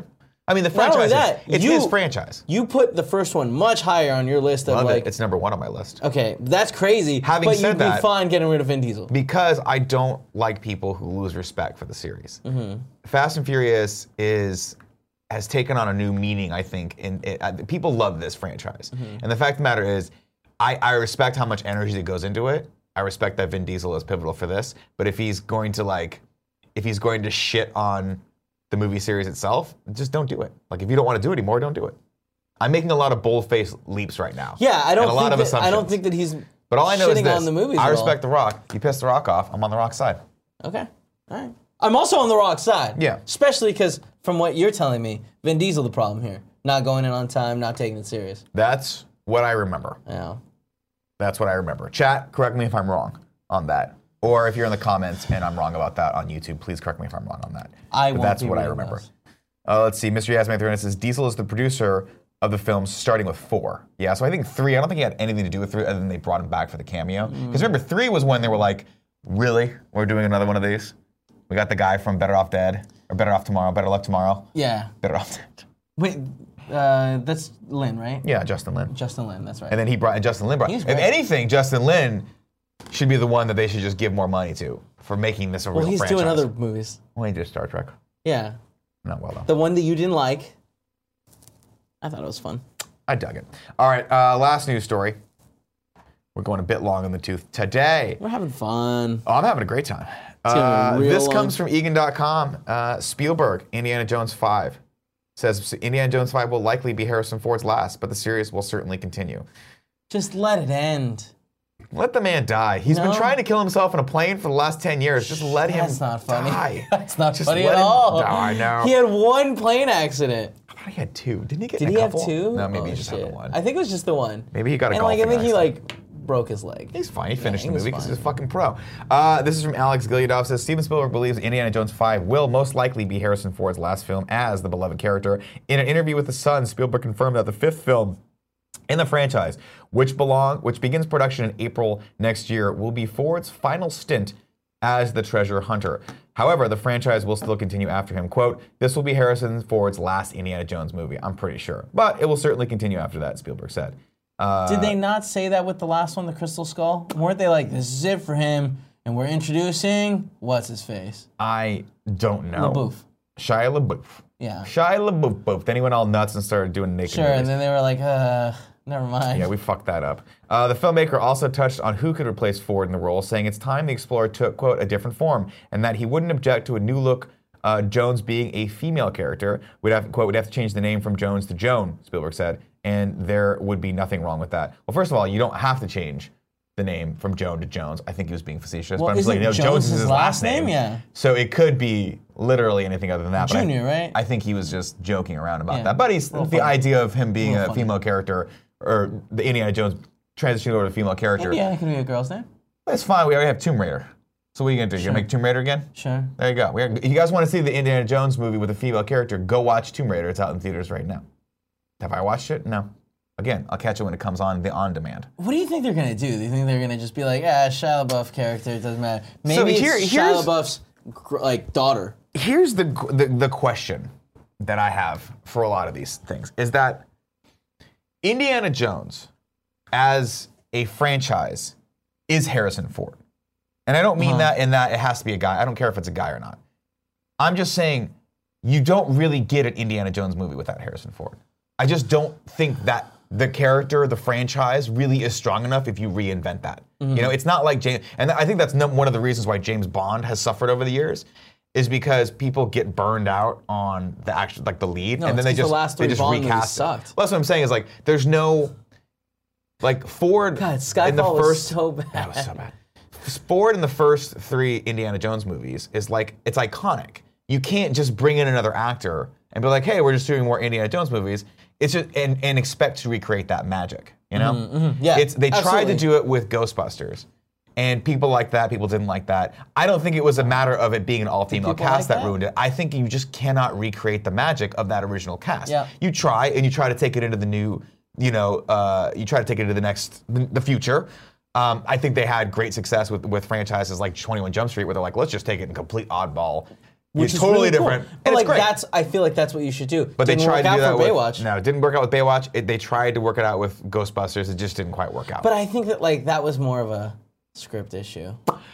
I mean, the Not franchise. only is- that, it's you- his franchise. You put the first one much higher on your list of Love like. it. It's number one on my list. Okay, that's crazy. Having but said you'd be that- fine getting rid of Vin Diesel. Because I don't like people who lose respect for the series. Mm-hmm. Fast and Furious is has taken on a new meaning, I think. In it, uh, people love this franchise, Mm-hmm. and the fact of the matter is, I, I respect how much energy that goes into it. I respect that Vin Diesel is pivotal for this. But if he's going to like, if he's going to shit on the movie series itself, just don't do it. Like if you don't want to do it anymore, don't do it. I'm making a lot of bold-faced leaps right now. Yeah, I don't. and a think lot of that, assumptions. I don't think that he's. But all I know is shitting this: on the movies I at respect all. The Rock. You pissed The Rock off. I'm on The Rock's side. Okay, all right. I'm also on the Rock side. Yeah. Especially because from what you're telling me, Vin Diesel the problem here, not going in on time, not taking it serious. That's what I remember. Yeah. That's what I remember. Chat, correct me if I'm wrong on that. Or if you're in the comments and I'm wrong about that on YouTube, please correct me if I'm wrong on that. I But won't that's be what I reading remember. those. Uh, let's see. Mystery Hazmat three says Diesel is the producer of the film, starting with four. Yeah, so I think three. I don't think he had anything to do with three, other than they brought him back for the cameo. Mm. Because remember, three was when they were like, "Really? We're doing another one of these? We got the guy from Better Off Dead or Better Off Tomorrow, Better Luck Tomorrow, Yeah. Better Off Dead." Wait, uh, that's Lin, right? Yeah, Justin Lin. Justin Lin, that's right. And then he brought and Justin Lin. Brought. He's If great. anything, Justin Lin should be the one that they should just give more money to for making this a well, real he's franchise. doing other movies. Well, he did Star Trek. Yeah. Not well though. The one that you didn't like, I thought it was fun. I dug it. All right, uh, last news story. We're going a bit long in the tooth today. We're having fun. Oh, I'm having a great time. gonna be Uh, real this long. comes from Egan dot com. Uh, Spielberg, Indiana Jones five, says Indiana Jones five will likely be Harrison Ford's last, but the series will certainly continue. Just let it end. Let the man die. He's been No. trying to kill himself in a plane for the last ten years. Just let him That's not funny. die. That's not Just funny let at him all. die, I know. He had one plane accident. I thought he had two. Didn't he get Did in he a have couple? two? No, maybe Oh, he just had shit. the one. I think it was just the one. Maybe he got a And like I golfing think he accident. like broke his leg. He's fine. He finished he the was movie because fine. he's a fucking pro. Uh, this is from Alex Gileadov. Says Steven Spielberg believes Indiana Jones five will most likely be Harrison Ford's last film as the beloved character. In an interview with The Sun, Spielberg confirmed that the fifth film in the franchise, which belong, which begins production in April next year, will be Ford's final stint as the treasure hunter. However, the franchise will still continue after him. Quote, "This will be Harrison Ford's last Indiana Jones movie, I'm pretty sure. But it will certainly continue after that," Spielberg said. Uh, Did they not say that with the last one, the Crystal Skull? Weren't they like, this is it for him, and we're introducing what's his face? I don't know. LaBeouf. Shia LaBeouf. Yeah. Shia LaBeouf. Boop. Then he went all nuts and started doing naked Sure, movies. and then they were like, uh, never mind. Yeah, we fucked that up. Uh, the filmmaker also touched on who could replace Ford in the role, saying it's time the Explorer took, quote, a different form, and that he wouldn't object to a new look uh, Jones being a female character. We'd have, quote, we'd have to change the name from Jones to Joan, Spielberg said, and there would be nothing wrong with that. Well, first of all, you don't have to change the name from Joan to Jones. I think he was being facetious, Well, but I'm just isn't like, no, Jones Jones is his his last last name. name? Yeah. So it could be literally anything other than that. but I- Junior, right? I think he was just joking around about Yeah. that. But he's Little the funny. idea of him being Little a funny. female character, or the Indiana Jones transitioning over to a female character. Indiana could be a girl's name. It's fine. We already have Tomb Raider. So what are you gonna do? You Sure. gonna make Tomb Raider again? Sure. There you go. We are, if you guys want to see the Indiana Jones movie with a female character, go watch Tomb Raider. It's out in theaters right now. Have I watched it? No. Again, I'll catch it when it comes on the on demand. What do you think they're gonna do? Do you think they're gonna just be like, ah, Shia LaBeouf character, it doesn't matter. Maybe here- it's Shia here's- LaBeouf's gr- like daughter. Here's the, the the question that I have for a lot of these things is that Indiana Jones as a franchise is Harrison Ford. And I don't mean Uh-huh. that in that it has to be a guy. I don't care if it's a guy or not. I'm just saying you don't really get an Indiana Jones movie without Harrison Ford. I just don't think that the character, the franchise, really is strong enough if you reinvent that. Mm-hmm. You know, it's not like James, and I think that's num- one of the reasons why James Bond has suffered over the years, is because people get burned out on the actual, like the lead, No, and then it's they 'cause the just last they three just Bond movies recast it. sucked. Well, that's what I'm saying is like there's no, like Ford God, in the Skyfall was first so bad. that was so bad. Ford in the first three Indiana Jones movies is like, it's iconic. You can't just bring in another actor and be like, hey, we're just doing more Indiana Jones movies. It's just and, and expect to recreate that magic. You know? Mm-hmm, Yeah, It's they tried absolutely. to do it with Ghostbusters. And people like that, people didn't like that. I don't think it was a matter of it being an all-female people cast like that that? ruined it. I think you just cannot recreate the magic of that original cast. Yeah. You try and you try to take it into the new, you know, uh, you try to take it into the next, the, the future. Um, I think they had great success with with franchises like twenty-one Jump Street, where they're like, let's just take it in complete oddball, Which It's is totally really cool. different. But And like it's great. that's, I feel like that's what you should do. But they Didn't tried work to out do that for with Baywatch. no, it didn't work out with Baywatch. It, they tried to work it out with Ghostbusters. It just didn't quite work out. But I think that like that was more of a script issue.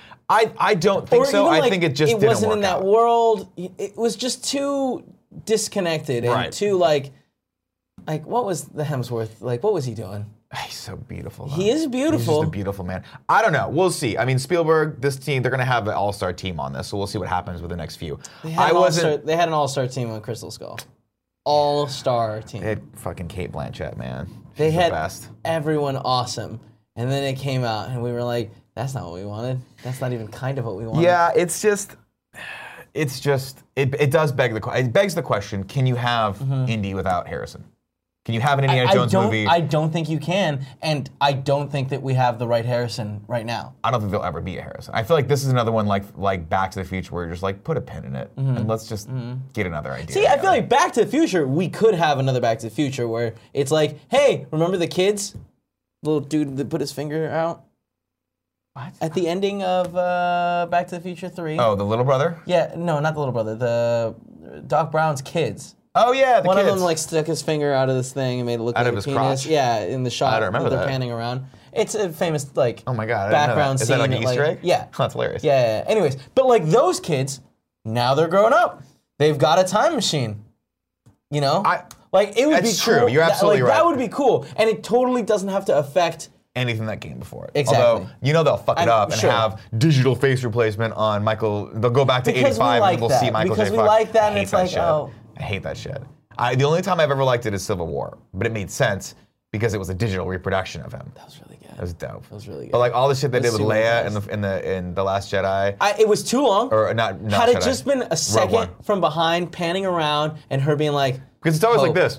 I I don't think Or so. even, I like, think it just it didn't wasn't work in that out. world. It was just too disconnected and Right. too like, like what was the Hemsworth like? What was he doing? He's so beautiful. Though. He is He's beautiful. just a beautiful man. I don't know. We'll see. I mean, Spielberg, this team, they're going to have an all-star team on this, so we'll see what happens with the next few. They had I an wasn't. all-star, they had an all-star team on Crystal Skull. All-star team. They had fucking Kate Blanchett, man. She's They had the best. everyone awesome, and then it came out, and we were like, "That's not what we wanted. That's not even kind of what we wanted." Yeah, it's just, it's just, it, it does beg the que- it begs the question: can you have Indy without Harrison? Can you have an Indiana I, I Jones don't. movie? I don't think you can, and I don't think that we have the right Harrison right now. I don't think there'll ever be a Harrison. I feel like this is another one like like Back to the Future where you're just like put a pin in it and let's just get another idea. See, I feel together. like Back to the Future, we could have another Back to the Future where it's like, hey, remember the kids? Little dude that put his finger out? What? At the ending of uh, Back to the Future three. Oh, the little brother? Yeah, no, not the little brother. The Doc Brown's kids. Oh yeah, the One kids. of them like stuck his finger out of this thing and made it look Out like of a his penis. crotch? Yeah, in the shot I don't remember that they're that. panning around. It's a famous like Oh my god, I didn't know that. background Is scene. that like an at, Easter egg? Yeah. That's hilarious. Yeah, yeah, yeah. Anyways, but like those kids, now they're grown up. They've got a time machine. You know? I- like it would That's be true. cool. You're That- absolutely like, right. That would be cool. And it totally doesn't have to affect Anything that came before it. Exactly. Although, you know they'll fuck it I'm- up and sure. have digital face replacement on Michael. They'll go back to Because we eighty-five like and we'll that. see Michael Because J. we Fox. like that I and hate it's that like, shit. oh. I hate that shit. I, the only time I've ever liked it is Civil War, but it made sense because it was a digital reproduction of him. That was really good. It was dope. That was really good. But like all the shit they It did was with super Leia in nice. the in the in the Last Jedi, I, it was too long. or not? not Had it Jedi, just been a Rogue second One. from behind, panning around, and her being like, Because it's always like Hope. this.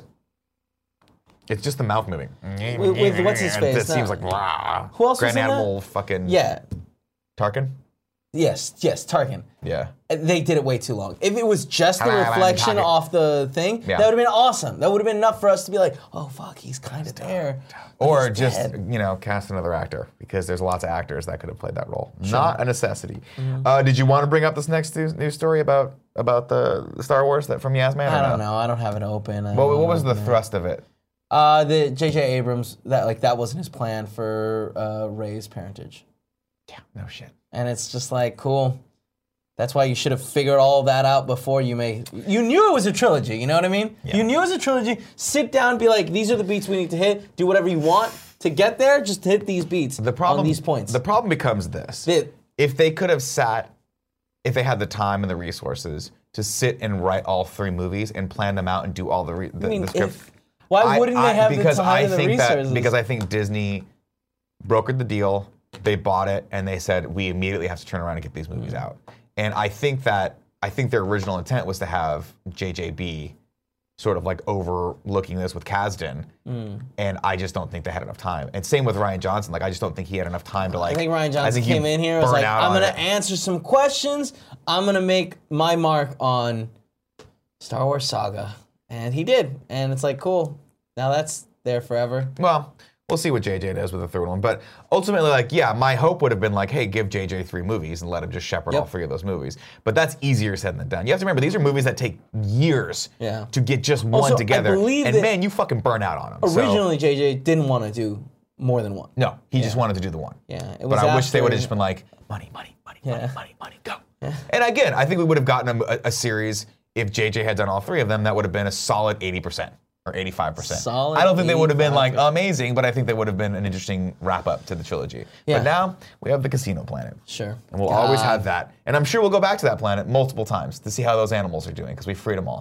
It's just the mouth moving. With- with what's his face? It seems No. like blah. Who else was Grand in that? Admiral fucking yeah, Tarkin. yes, yes, Tarkin. Yeah. They did it way too long. If it was just the Hello, I'm reflection Tarkin. off the thing, Yeah. that would have been awesome. That would have been enough for us to be like, oh fuck, he's kind of there. but Or he's just dead. you know cast another actor because there's lots of actors that could have played that role. Not a necessity. Mm-hmm. Uh, did you want to bring up this next news, news story about about the Star Wars that from Yasman? I or don't no? know. I don't have it open. I What, don't what was the know. thrust of it? Uh, the J J Abrams that like that wasn't his plan for uh, Rey's parentage, Yeah, no shit. and it's just like cool. That's why you should have figured all that out before you made. You knew it was a trilogy. You know what I mean? Yeah. You knew it was a trilogy. Sit down, be like, these are the beats we need to hit. Do whatever you want to get there. Just hit these beats The problem on these points. The problem becomes this: The- if they could have sat, if they had the time and the resources to sit and write all three movies and plan them out and do all the re- the, I mean, the script. if, why I- wouldn't I- they have because the time I and the think resources? That, because I think Disney brokered the deal, they bought it, and they said we immediately have to turn around and get these movies Mm. out. And I think that I think their original intent was to have J J B sort of like overlooking this with Kasdan, Mm. and I just don't think they had enough time. And same with Ryan Johnson. Like I just don't think he had enough time to like. I think Ryan I Johnson think he came in here and was burned like, out I'm on going it. to answer some questions. I'm going to make my mark on Star Wars Saga. And he did. And it's like, cool. Now that's there forever. Well, we'll see what J J does with the third one. But ultimately, like, yeah, my hope would have been like, hey, give J J three movies and let him just shepherd Yep. all three of those movies. But that's easier said than done. You have to remember, these are movies that take years Yeah. to get just one Also, I together. believe And that man, you fucking burn out on them. So- Originally, J J didn't want to do more than one. no, he just wanted to do the one. Yeah, it But was I wish they after- would have just been like, money, money, money, money, Yeah. money, money, go. And again, I think we would have gotten a, a series if J J had done all three of them. That would have been a solid eighty percent or eighty-five percent. Solid I don't think they would have been like eighty-five amazing, but I think they would have been an interesting wrap up to the trilogy. Yeah. But now we have the Casino Planet. Sure. And we'll always God. have that. And I'm sure we'll go back to that planet multiple times to see how those animals are doing because we freed them all.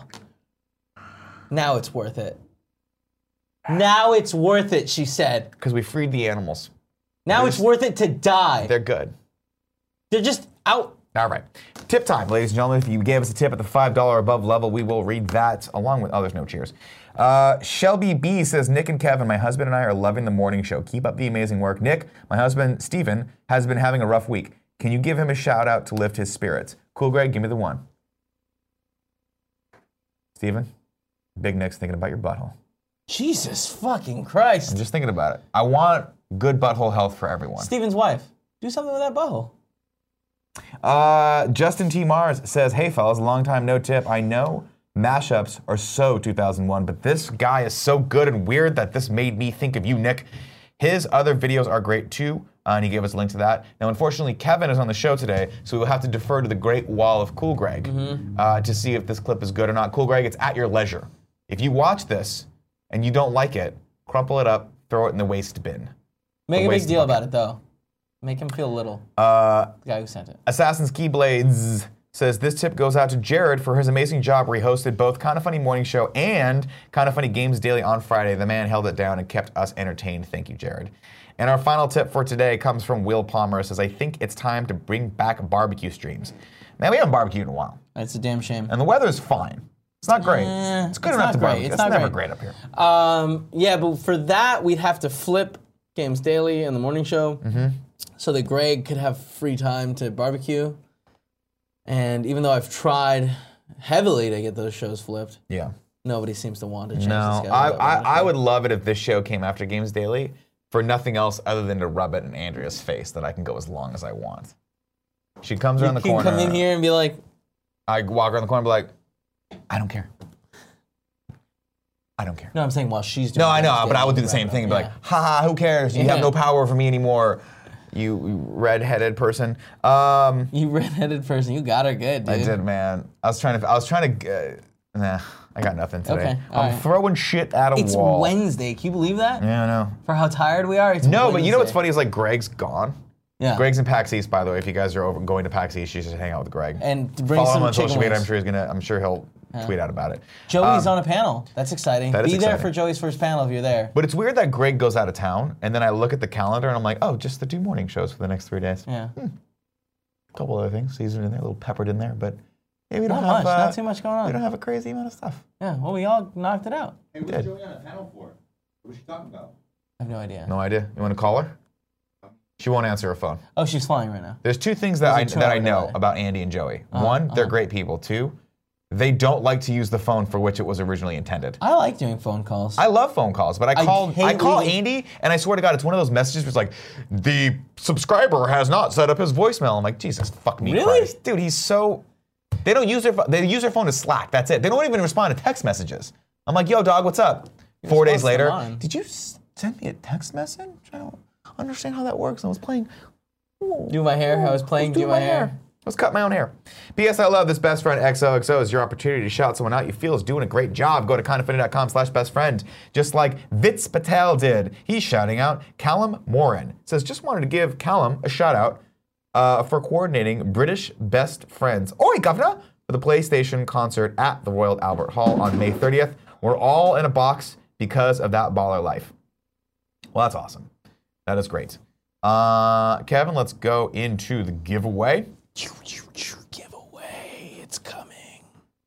Now it's worth it. Now it's worth it, she said. Because we freed the animals. Now They're it's just- worth it to die. They're good. They're just out. All right. Tip time, ladies and gentlemen. If you gave us a tip at the five dollars above level, we will read that along with, oh, there's no cheers. Uh, Shelby B says, Nick and Kevin, my husband and I are loving the morning show. Keep up the amazing work. Nick, my husband, Steven, has been having a rough week. Can you give him a shout out to lift his spirits? Cool, Greg, give me the one. Steven, Big Nick's thinking about your butthole. Jesus fucking Christ. I'm just thinking about it. I want good butthole health for everyone. Steven's wife. Do something with that butthole. Uh, Justin T. Mars says, hey, fellas, long time no tip. I know mashups are so two thousand one, but this guy is so good and weird that this made me think of you, Nick. His other videos are great, too, uh, and he gave us a link to that. Now, unfortunately, Kevin is on the show today, so we'll have to defer to the Great Wall of Cool Greg mm-hmm. uh, to see if this clip is good or not. Cool Greg, it's at your leisure. If you watch this and you don't like it, crumple it up, throw it in the waste bin. Make the a big deal bucket. about it, though. Make him feel little. Uh, the guy who sent it. Assassin's Keyblades says, this tip goes out to Jared for his amazing job where he hosted both Kinda Funny Morning Show and Kinda Funny Games Daily on Friday. The man held it down and kept us entertained. Thank you, Jared. And our final tip for today comes from Will Palmer. It says, I think it's time to bring back barbecue streams. Man, we haven't barbecued in a while. It's a damn shame. And the weather's fine. It's not great. Eh, it's good it's enough to great. barbecue. It's, it's not never great. great up here. Um, yeah, but for that, we'd have to flip Games Daily and the morning show Mm-hmm. so that Greg could have free time to barbecue. And even though I've tried heavily to get those shows flipped, Yeah. nobody seems to want to change No, the schedule. I, that I, much. I would love it if this show came after Games Daily for nothing else other than to rub it in Andrea's face that I can go as long as I want. She comes You around the can corner. come in here and be like, I walk around the corner and be like, I don't care. I don't care. no, I'm saying while she's doing No, I know, Games but I Daily, would do the wrap same it thing and up. be like, ha ha, who cares? You Yeah. have no power over me anymore, you red-headed person. Um, You redheaded person, you got her good, dude. I did, man. I was trying to, I was trying to, uh, nah, I got nothing today. Okay, all I'm right. throwing shit at a It's wall. Wednesday. Can you believe that? Yeah, I know. For how tired we are, it's No, but you know what's Wednesday. funny is like Greg's gone. Yeah. Greg's in PAX East, by the way. If you guys are over going to PAX East, you should hang out with Greg. And bring Follow some him on chicken social media. wings. I'm sure he's gonna. I'm sure he'll tweet out about it. Joey's Um, on a panel. That's exciting. that is Be there exciting. for Joey's first panel if you're there. But it's weird that Greg goes out of town, and then I look at the calendar and I'm like, oh, just the two morning shows for the next three days. Yeah. A couple other things seasoned in there, a little peppered in there, but yeah, we don't Not have much. uh, Not too much going on. We don't have a crazy amount of stuff. Yeah. Well, we all knocked it out. Hey, what's did. Joey on a panel for? What was she talking about? I have no idea. No idea. You want to call her? She won't answer her phone. Oh, she's flying right now. There's two things that I There's a that I two-hour know delay. about Andy and Joey. Uh-huh, One, they're uh-huh. great people. Two, they don't like to use the phone for which it was originally intended. I like doing phone calls. I love phone calls, but I I call hate I, call leaving- Andy, and I swear to God, it's one of those messages where it's like, the subscriber has not set up his voicemail. I'm like, Jesus, fuck me, Really? Christ. Dude, he's so. They don't use their pho- they use their phone to Slack. That's it. They don't even respond to text messages. I'm like, yo, dog, what's up? Four days response to later, mine. did you s- send me a text message? I don't understand how that works. I was playing. Do my hair. I was playing Do Do my hair. Let's cut my own hair. P S. I love this best friend X O X O is your opportunity to shout someone out you feel is doing a great job. Go to kindafunny.com slash best friend. Just like Vits Patel did. He's shouting out Callum Morin. Says, just wanted to give Callum a shout out uh, for coordinating British Best Friends. Oi, governor! For the PlayStation concert at the Royal Albert Hall on May thirtieth. We're all in a box because of that baller life. Well, that's awesome. That is great. Uh, Kevin, let's go into the giveaway. Giveaway. It's coming.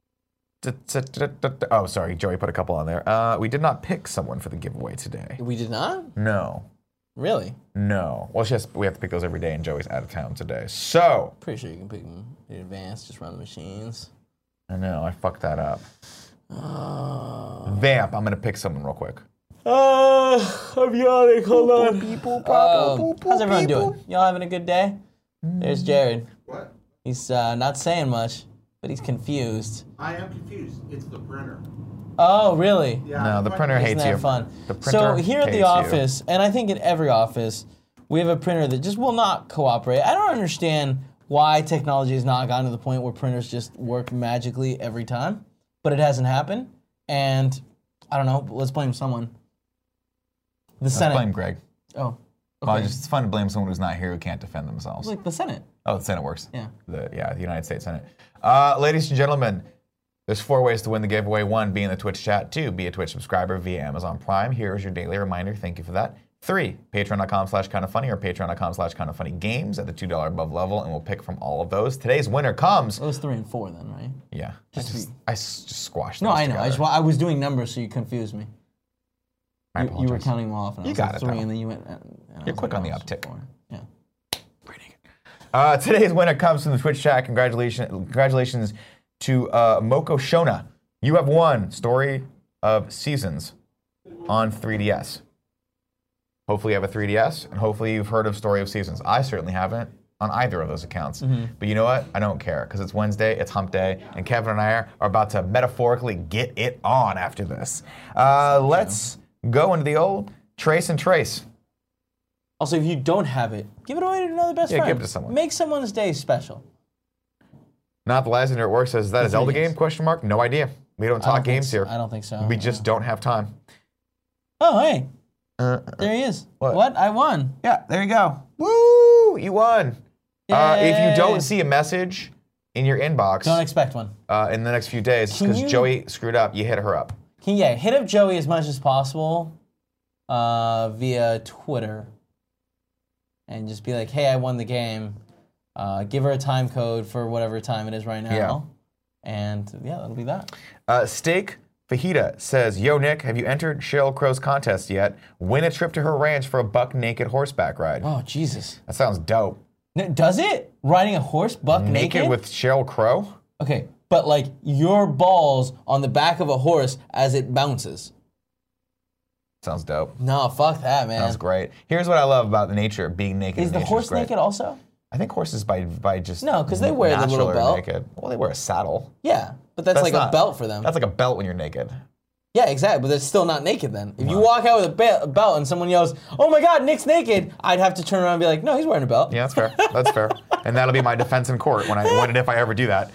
Oh, sorry, Joey put a couple on there. Uh, we did not pick someone for the giveaway today. We did not? No, Really? no. Well, it's just we have to pick those every day, and Joey's out of town today. So Pretty sure you can pick them in advance. Just run the machines. I know I fucked that up. Oh. Vamp, I'm gonna pick someone real quick. Oh, I'm yawning. Hold on. Um, Um, how's everyone doing? Y'all having a good day? There's Jared. What? He's uh, not saying much, but he's confused. I am confused. It's the printer. Oh, really? Yeah. No, I'm the finding- printer Isn't hates that you. fun? The printer So here at hates the you. office, and I think in every office, we have a printer that just will not cooperate. I don't understand why technology has not gotten to the point where printers just work magically every time, but it hasn't happened. And I don't know. Let's blame someone. The Let's Senate. blame Greg. Oh, Well, okay. just, it's fun to blame someone who's not here who can't defend themselves. Like the Senate. Oh, the Senate works. Yeah. The, yeah, the United States Senate. Uh, ladies and gentlemen, there's four ways to win the giveaway. One, be in the Twitch chat. Two, be a Twitch subscriber via Amazon Prime. Here is your daily reminder. Thank you for that. Three, patreon.com slash kind of funny or patreon.com slash kind of funny games at the two dollars above level, and we'll pick from all of those. Today's winner comes. It was three and four then, right? Yeah. Just, Actually- I s- just squashed No, those I know. I, together. just, wa- I was doing numbers, so you confused me. I You, you were apologize. counting them off, and I You was got like it, three, though. and then you went. And I You're was quick like, on the oh, it's uptick. four. Yeah. Uh, today's winner comes from the Twitch chat. Congratulations, congratulations to uh, Moko Shona. You have won Story of Seasons on three D S. Hopefully you have a three D S, and hopefully you've heard of Story of Seasons. I certainly haven't. on either of those accounts. Mm-hmm. But you know what? I don't care because it's Wednesday, it's hump day, and Kevin and I are, are about to metaphorically get it on after this. Uh, let's go into the old Trace and Trace. Also, if you don't have it, give it away to another best Yeah, friend. give it to someone. Make someone's day special. Not the Legendary at work says, is that a It's Zelda games. game? Question mark. No idea. We don't I talk don't think games so. here. I don't think so. We just don't have time. Oh, hey. Uh, There he is. What? What? I won. yeah, there you go. Woo! You won. Uh, if you Yay. don't see a message in your inbox Don't expect one. uh, in the next few days, Can because you- Joey screwed up, you hit her up. Can yeah, hit up Joey as much as possible uh, via Twitter, and just be like, "Hey, I won the game." Uh, give her a time code for whatever time it is right now, Yeah. and yeah, that'll be that. Uh, Steak Fajita says, Yo, Nick, have you entered Cheryl Crow's contest yet? Win a trip to her ranch for a buck naked horseback ride. Oh Jesus! That sounds dope. N- Does it riding a horse buck naked? Naked with Cheryl Crow? Okay, but like your balls on the back of a horse as it bounces. Sounds dope. No, fuck that, man. Sounds great. Here's what I love about the nature of being naked. Is in the nature horse great. naked also? I think horses by by just No, 'cause they wear the little naturally are belt. naked. Well, they wear a saddle. Yeah, but that's, That's like not- a belt for them. That's like a belt when you're naked. Yeah, exactly, but it's still not naked then. If you walk out with a be- belt and someone yells, "Oh my God, Nick's naked," I'd have to turn around and be like, "No, he's wearing a belt." Yeah, that's fair. That's fair. And that'll be my defense in court when I when and if I ever do that.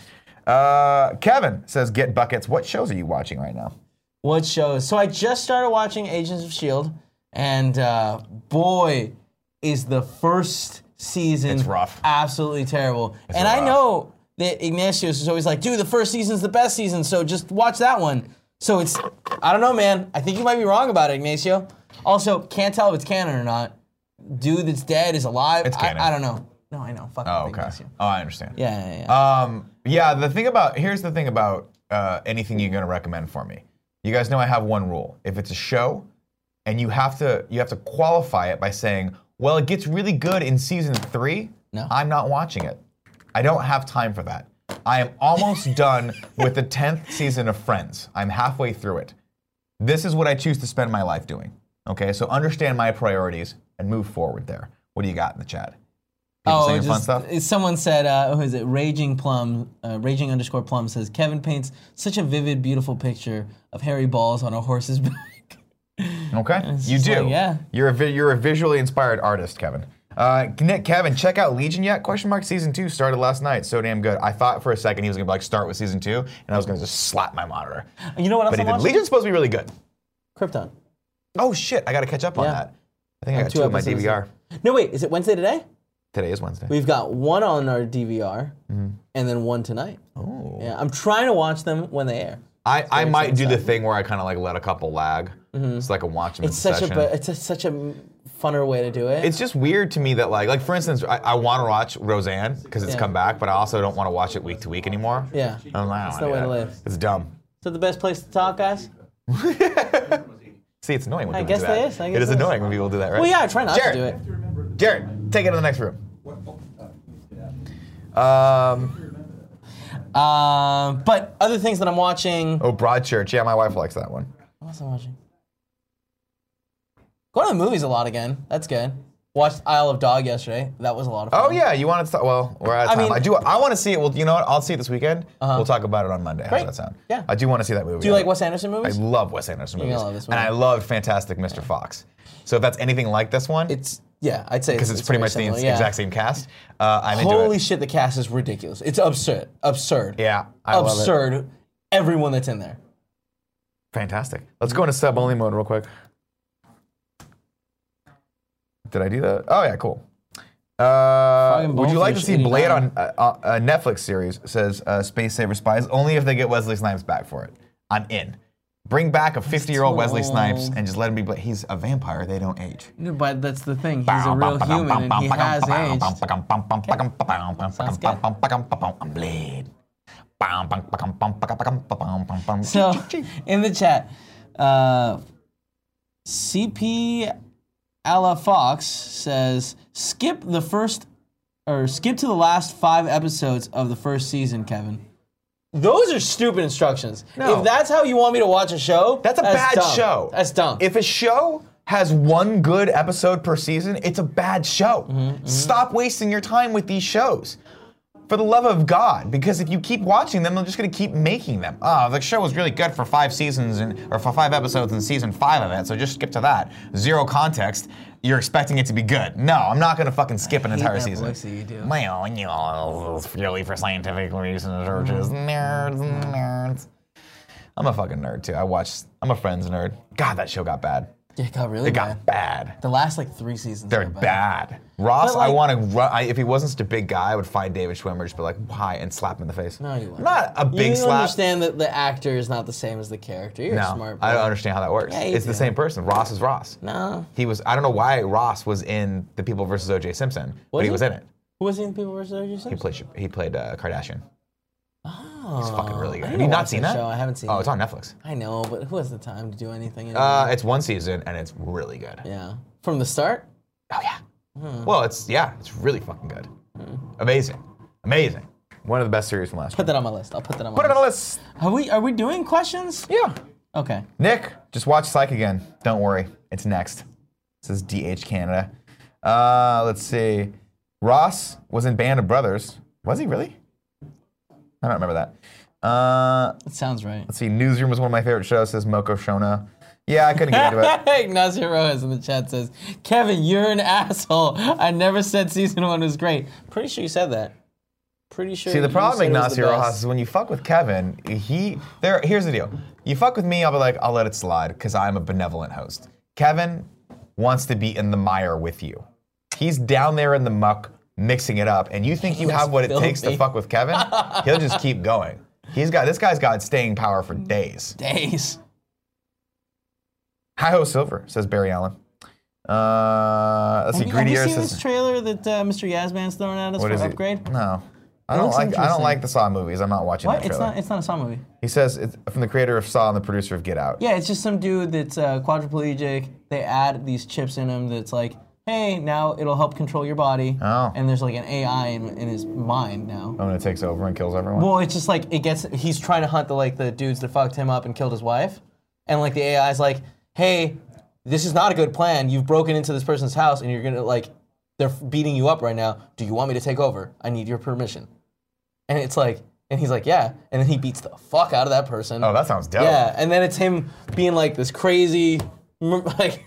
Uh, Kevin says, "Get buckets." What shows are you watching right now? What shows? So I just started watching Agents of S H I E L D, and uh, boy, is the first season It's rough. absolutely terrible. It's and I rough. know that Ignatius is always like, "Dude, the first season's the best season, so just watch that one." So it's, I don't know, man. I think you might be wrong about it, Ignacio. Also, can't tell if it's canon or not. Dude that's dead is alive. It's canon. I, I don't know. No, I know. Fuck Oh, off, okay. Ignacio. Oh, I understand. Yeah, yeah, yeah. Um, yeah, the thing about, here's the thing about uh, anything you're gonna recommend for me. You guys know I have one rule. If it's a show, and you have to you have to qualify it by saying, well, it gets really good in season three, No. I'm not watching it. I don't have time for that. I am almost done with the tenth season of Friends. I'm halfway through it. This is what I choose to spend my life doing. Okay, so understand my priorities and move forward there. What do you got in the chat? People saying fun stuff? uh, someone said, uh, who is it? Raging Plum, uh, Raging underscore Plum says, Kevin paints such a vivid, beautiful picture of hairy balls on a horse's back. Okay, It's you just do. like, yeah. You're a vi- you're a visually inspired artist, Kevin. Uh, Nick, Kevin, check out Legion yet? Question mark. Season two started last night. So damn good. I thought for a second he was gonna like start with season two, and I was gonna just slap my monitor. You know what else But he I'm didn't. watching? Legion's supposed to be really good. Krypton. Oh shit! I gotta catch up on Yeah. that. I think I Uh, got two two on my episodes. D V R. No, wait, is it Wednesday today? Today is Wednesday. We've got one on our D V R, and then one tonight. Oh. Yeah, I'm trying to watch them when they air. I, I very might do the exciting. thing where I kind of like let a couple lag, so I can watch them It's in such session. a, be- it's a, such a funner way to do it. It's just weird to me that like, like for instance, I, I want to watch Roseanne because it's Yeah. come back, but I also don't want to watch it week to week anymore. yeah. I'm like, I don't It's wanna no way do to that. live. It's dumb. Is that the best place to talk, guys? See, it's annoying when I people guess do that. it is, I It guess is it is. annoying when people do that, right? Well, yeah, I try not Jared. to do it. Jared, take it to the next room. Um, Um, but other things that I'm watching. oh, Broadchurch. Yeah, my wife likes that one. What else am I watching? Going to the movies a lot again. That's good. Watched Isle of Dog yesterday. That was a lot of fun. Oh yeah, you want to? Well, we're out of I time. I, mean- do. I want to see it. Well, you know what? I'll see it this weekend. Uh-huh. We'll talk about it on Monday. Great. How's that sound? Yeah. I do want to see that movie. Do you like Wes Anderson I movies? love Wes Anderson You're movies, gonna love this and I movie. love Fantastic Mister Fox. So if that's anything like this one, It's yeah, I'd say because it's, pretty very much the similar, ex- yeah. exact same cast. Uh, I'm into Holy it. shit, the cast is ridiculous. It's absurd. Absurd. Yeah, I love it. absurd. Everyone that's in there. Fantastic. Let's go into sub only mode real quick. Did I do that? Oh yeah, cool. Uh, Fucking would you like to Bonefish see Blade on eighty-nine. uh, uh, a Netflix series? Says uh, Space Saver Spies. Only if they get Wesley Snipes back for it. I'm in. Bring back a fifty-year-old Wesley Snipes and just let him be. Bla- He's a vampire. They don't age. But that's the thing. He's a real human and he has aged. I'm Blade. So, in the chat, uh, C P Alla Fox says, skip the first, or skip to the last five episodes of the first season, Kevin. Those are stupid instructions. No. If that's how you want me to watch a show, That's a bad dumb. show. That's dumb. If a show has one good episode per season, it's a bad show. Mm-hmm, mm-hmm. Stop wasting your time with these shows. For the love of God, because if you keep watching them, they're just going to keep making them. Oh, the show was really good for five seasons and or for five episodes in season five of it, so just skip to that. Zero context. You're expecting it to be good. No, I'm not going to fucking skip an hate entire that season. voice that you do. Well, you know, it's purely for scientific researches. Nerds, nerds. I'm a fucking nerd too. I watch. I'm a Friends nerd. God, that show got bad. Yeah, it got really It bad. got bad. The last like three seasons. They're got bad. Ross, But, like- I want to run. I, if he wasn't such a big guy, I would find David Schwimmer, just be like, why, and slap him in the face. No, you wouldn't. Not a big You slap. understand that the actor is not the same as the character. You're a No, smart. I don't boy. understand how that works. Yeah, you it's the do. same person. Ross is Ross. No. He was. I don't know why Ross was in The People versus O J Simpson, but he he? was in it. Who was he in People versus O J Simpson? He played. He played uh, Kardashian. Oh, He's fucking really good. I Have need you to not watch seen that that? show. I haven't seen Oh, it. it's on Netflix. I know, but who has the time to do anything anymore? Uh, it's one season and it's really good. yeah. From the start? Oh yeah. Hmm. Well, it's yeah, it's really fucking good. Amazing, amazing. One of the best series from last Put year. that on my list. I'll put that on my Put it list. on the list. Are we are we doing questions? Yeah. Okay. Nick, just watch Psych again. Don't worry, it's next. This is D H Canada. Uh, let's see. Ross was in Band of Brothers. Was he really? I don't remember that. Uh, That sounds right. let's see. Newsroom was one of my favorite shows. Says Moko Shona. Yeah, I couldn't get into it. Ignacio Rojas in the chat says, Kevin, you're an asshole. I never said season one was great. Pretty sure you said that. Pretty sure See, the you problem, said it was the Ignacio best. Rojas, is when you fuck with Kevin, he there. Here's the deal: you fuck with me, I'll be like, I'll let it slide because I'm a benevolent host. Kevin wants to be in the mire with you. He's down there in the muck, mixing it up, and you think you That's have what it takes to filthy. fuck with Kevin? He'll just keep going. He's got this guy's got staying power for days. Days. Hi ho Silver, says Barry Allen. Uh, let's see, Have you, have you Greedier seen says. this trailer that uh, Mister Yazman's throwing at us What for is it? Upgrade? No. I It don't looks like I don't interesting. like the Saw movies. I'm not watching What? that It's trailer. not. It's not a Saw movie. He says it's from the creator of Saw and the producer of Get Out. Yeah, it's just some dude that's uh, quadriplegic. They add these chips in him that's like, hey, now it'll help control your body. Oh. And there's like an A I in, in his mind now. Oh, and it takes over and kills everyone? Well, it's just like it gets. He's trying to hunt the like the dudes that fucked him up and killed his wife, and like the A I's like, hey, this is not a good plan. You've broken into this person's house and you're gonna like, they're beating you up right now. Do you want me to take over? I need your permission. And it's like, and he's like, yeah. And then he beats the fuck out of that person. Oh, that sounds dope. Yeah, and then it's him being like this crazy, m- like,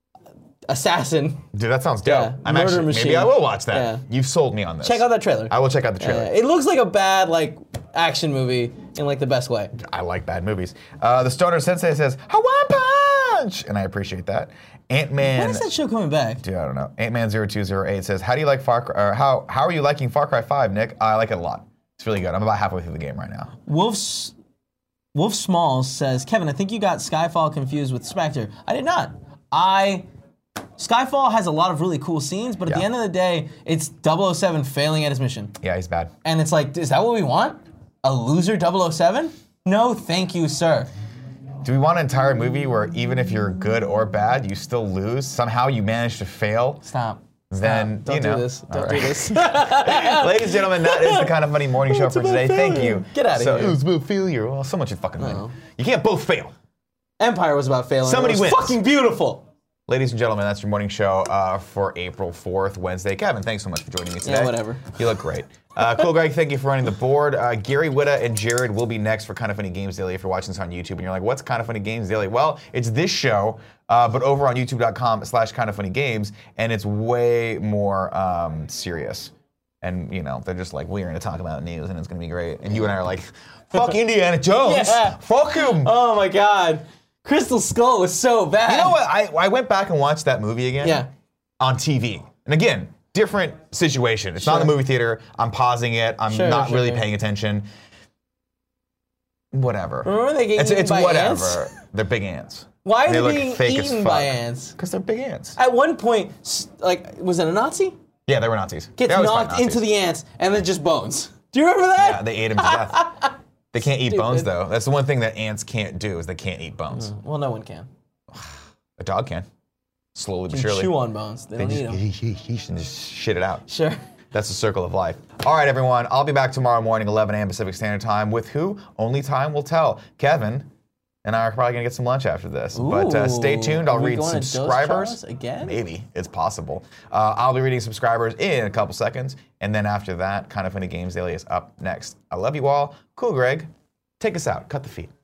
assassin. Dude, that sounds dope. Yeah, I'm murder actually, machine. maybe I will watch that. Yeah. You've sold me on this. Check out that trailer. I will check out the Uh, trailer. it looks like a bad like action movie in like the best way. I like bad movies. Uh, the Stoner Sensei says, Hawaiian Punch! And I appreciate that. Ant-Man... When is that show coming back? Dude, I don't know. Ant-Man zero two zero eight says, how do you like Far Cry... Or how, how are you liking Far Cry five, Nick? I like it a lot. It's really good. I'm about halfway through the game right now. Wolf's Wolf Smalls says, Kevin, I think you got Skyfall confused with Spectre. I did not. I Skyfall has a lot of really cool scenes, but at Yeah. the end of the day, it's double oh seven failing at his mission. Yeah, he's bad. And it's like, is that what we want? A loser double oh seven? No, thank you, sir. Do we want an entire movie where even if you're good or bad, you still lose? Somehow you manage to fail? Stop. Then, Don't you do know. this. Don't All do right. this. Ladies and gentlemen, that is the Kind of Funny morning show It's for about today. Thank failure. you. Get outta so, here. It was about failure. Well, someone should fucking win. No. You can't both fail. Empire was about failing. Somebody it was wins. fucking beautiful. Ladies and gentlemen, that's your morning show uh, for April fourth, Wednesday. Kevin, thanks so much for joining me today. Yeah, whatever. You look great. Uh, cool, Greg, thank you for running the board. Uh, Gary Witta and Jared will be next for Kind of Funny Games Daily if you're watching this on YouTube and you're like, what's Kind of Funny Games Daily? Well, it's this show, uh, but over on youtube.com slash Kind of Funny Games, and it's way more um, serious. And, you know, they're just like, we're going to talk about news and it's going to be great. And you and I are like, fuck Indiana Jones. Yeah. Fuck him. Oh my god. Crystal Skull was so bad. You know what? I, I went back and watched that movie again. Yeah. On T V. And again, different situation. It's not in the Sure. movie theater. I'm pausing it. I'm Sure, not sure, really sure. paying attention. Whatever. Remember they getting It's, eaten it's by whatever. ants? They're big ants. Why are they, look being fake as eaten fuck. by ants? Because they're big ants. At one point, s- like, was it a Nazi? Yeah, they were Nazis. Gets They always fight knocked into Nazis. the ants and then just bones. Do you remember that? Yeah, they ate him to death. They can't eat bones, Stupid. though. That's the one thing that ants can't do, is they can't eat bones. Well, no one can. A dog can. Slowly but Can surely. chew on bones. They They don't just, eat them. he, he, he should just shit it out. Sure. That's the circle of life. All right, everyone. I'll be back tomorrow morning, eleven a.m. Pacific Standard Time with who? Only time will tell. Kevin, and I are probably gonna get some lunch after this. But uh, stay tuned. I'll Are we read going to Dos subscribers Charas again? Maybe it's possible. Uh, I'll be reading subscribers in a couple seconds, and then after that, Kind of Funny Games Daily is up next. I love you all. Cool, Greg. Take us out. Cut the feed.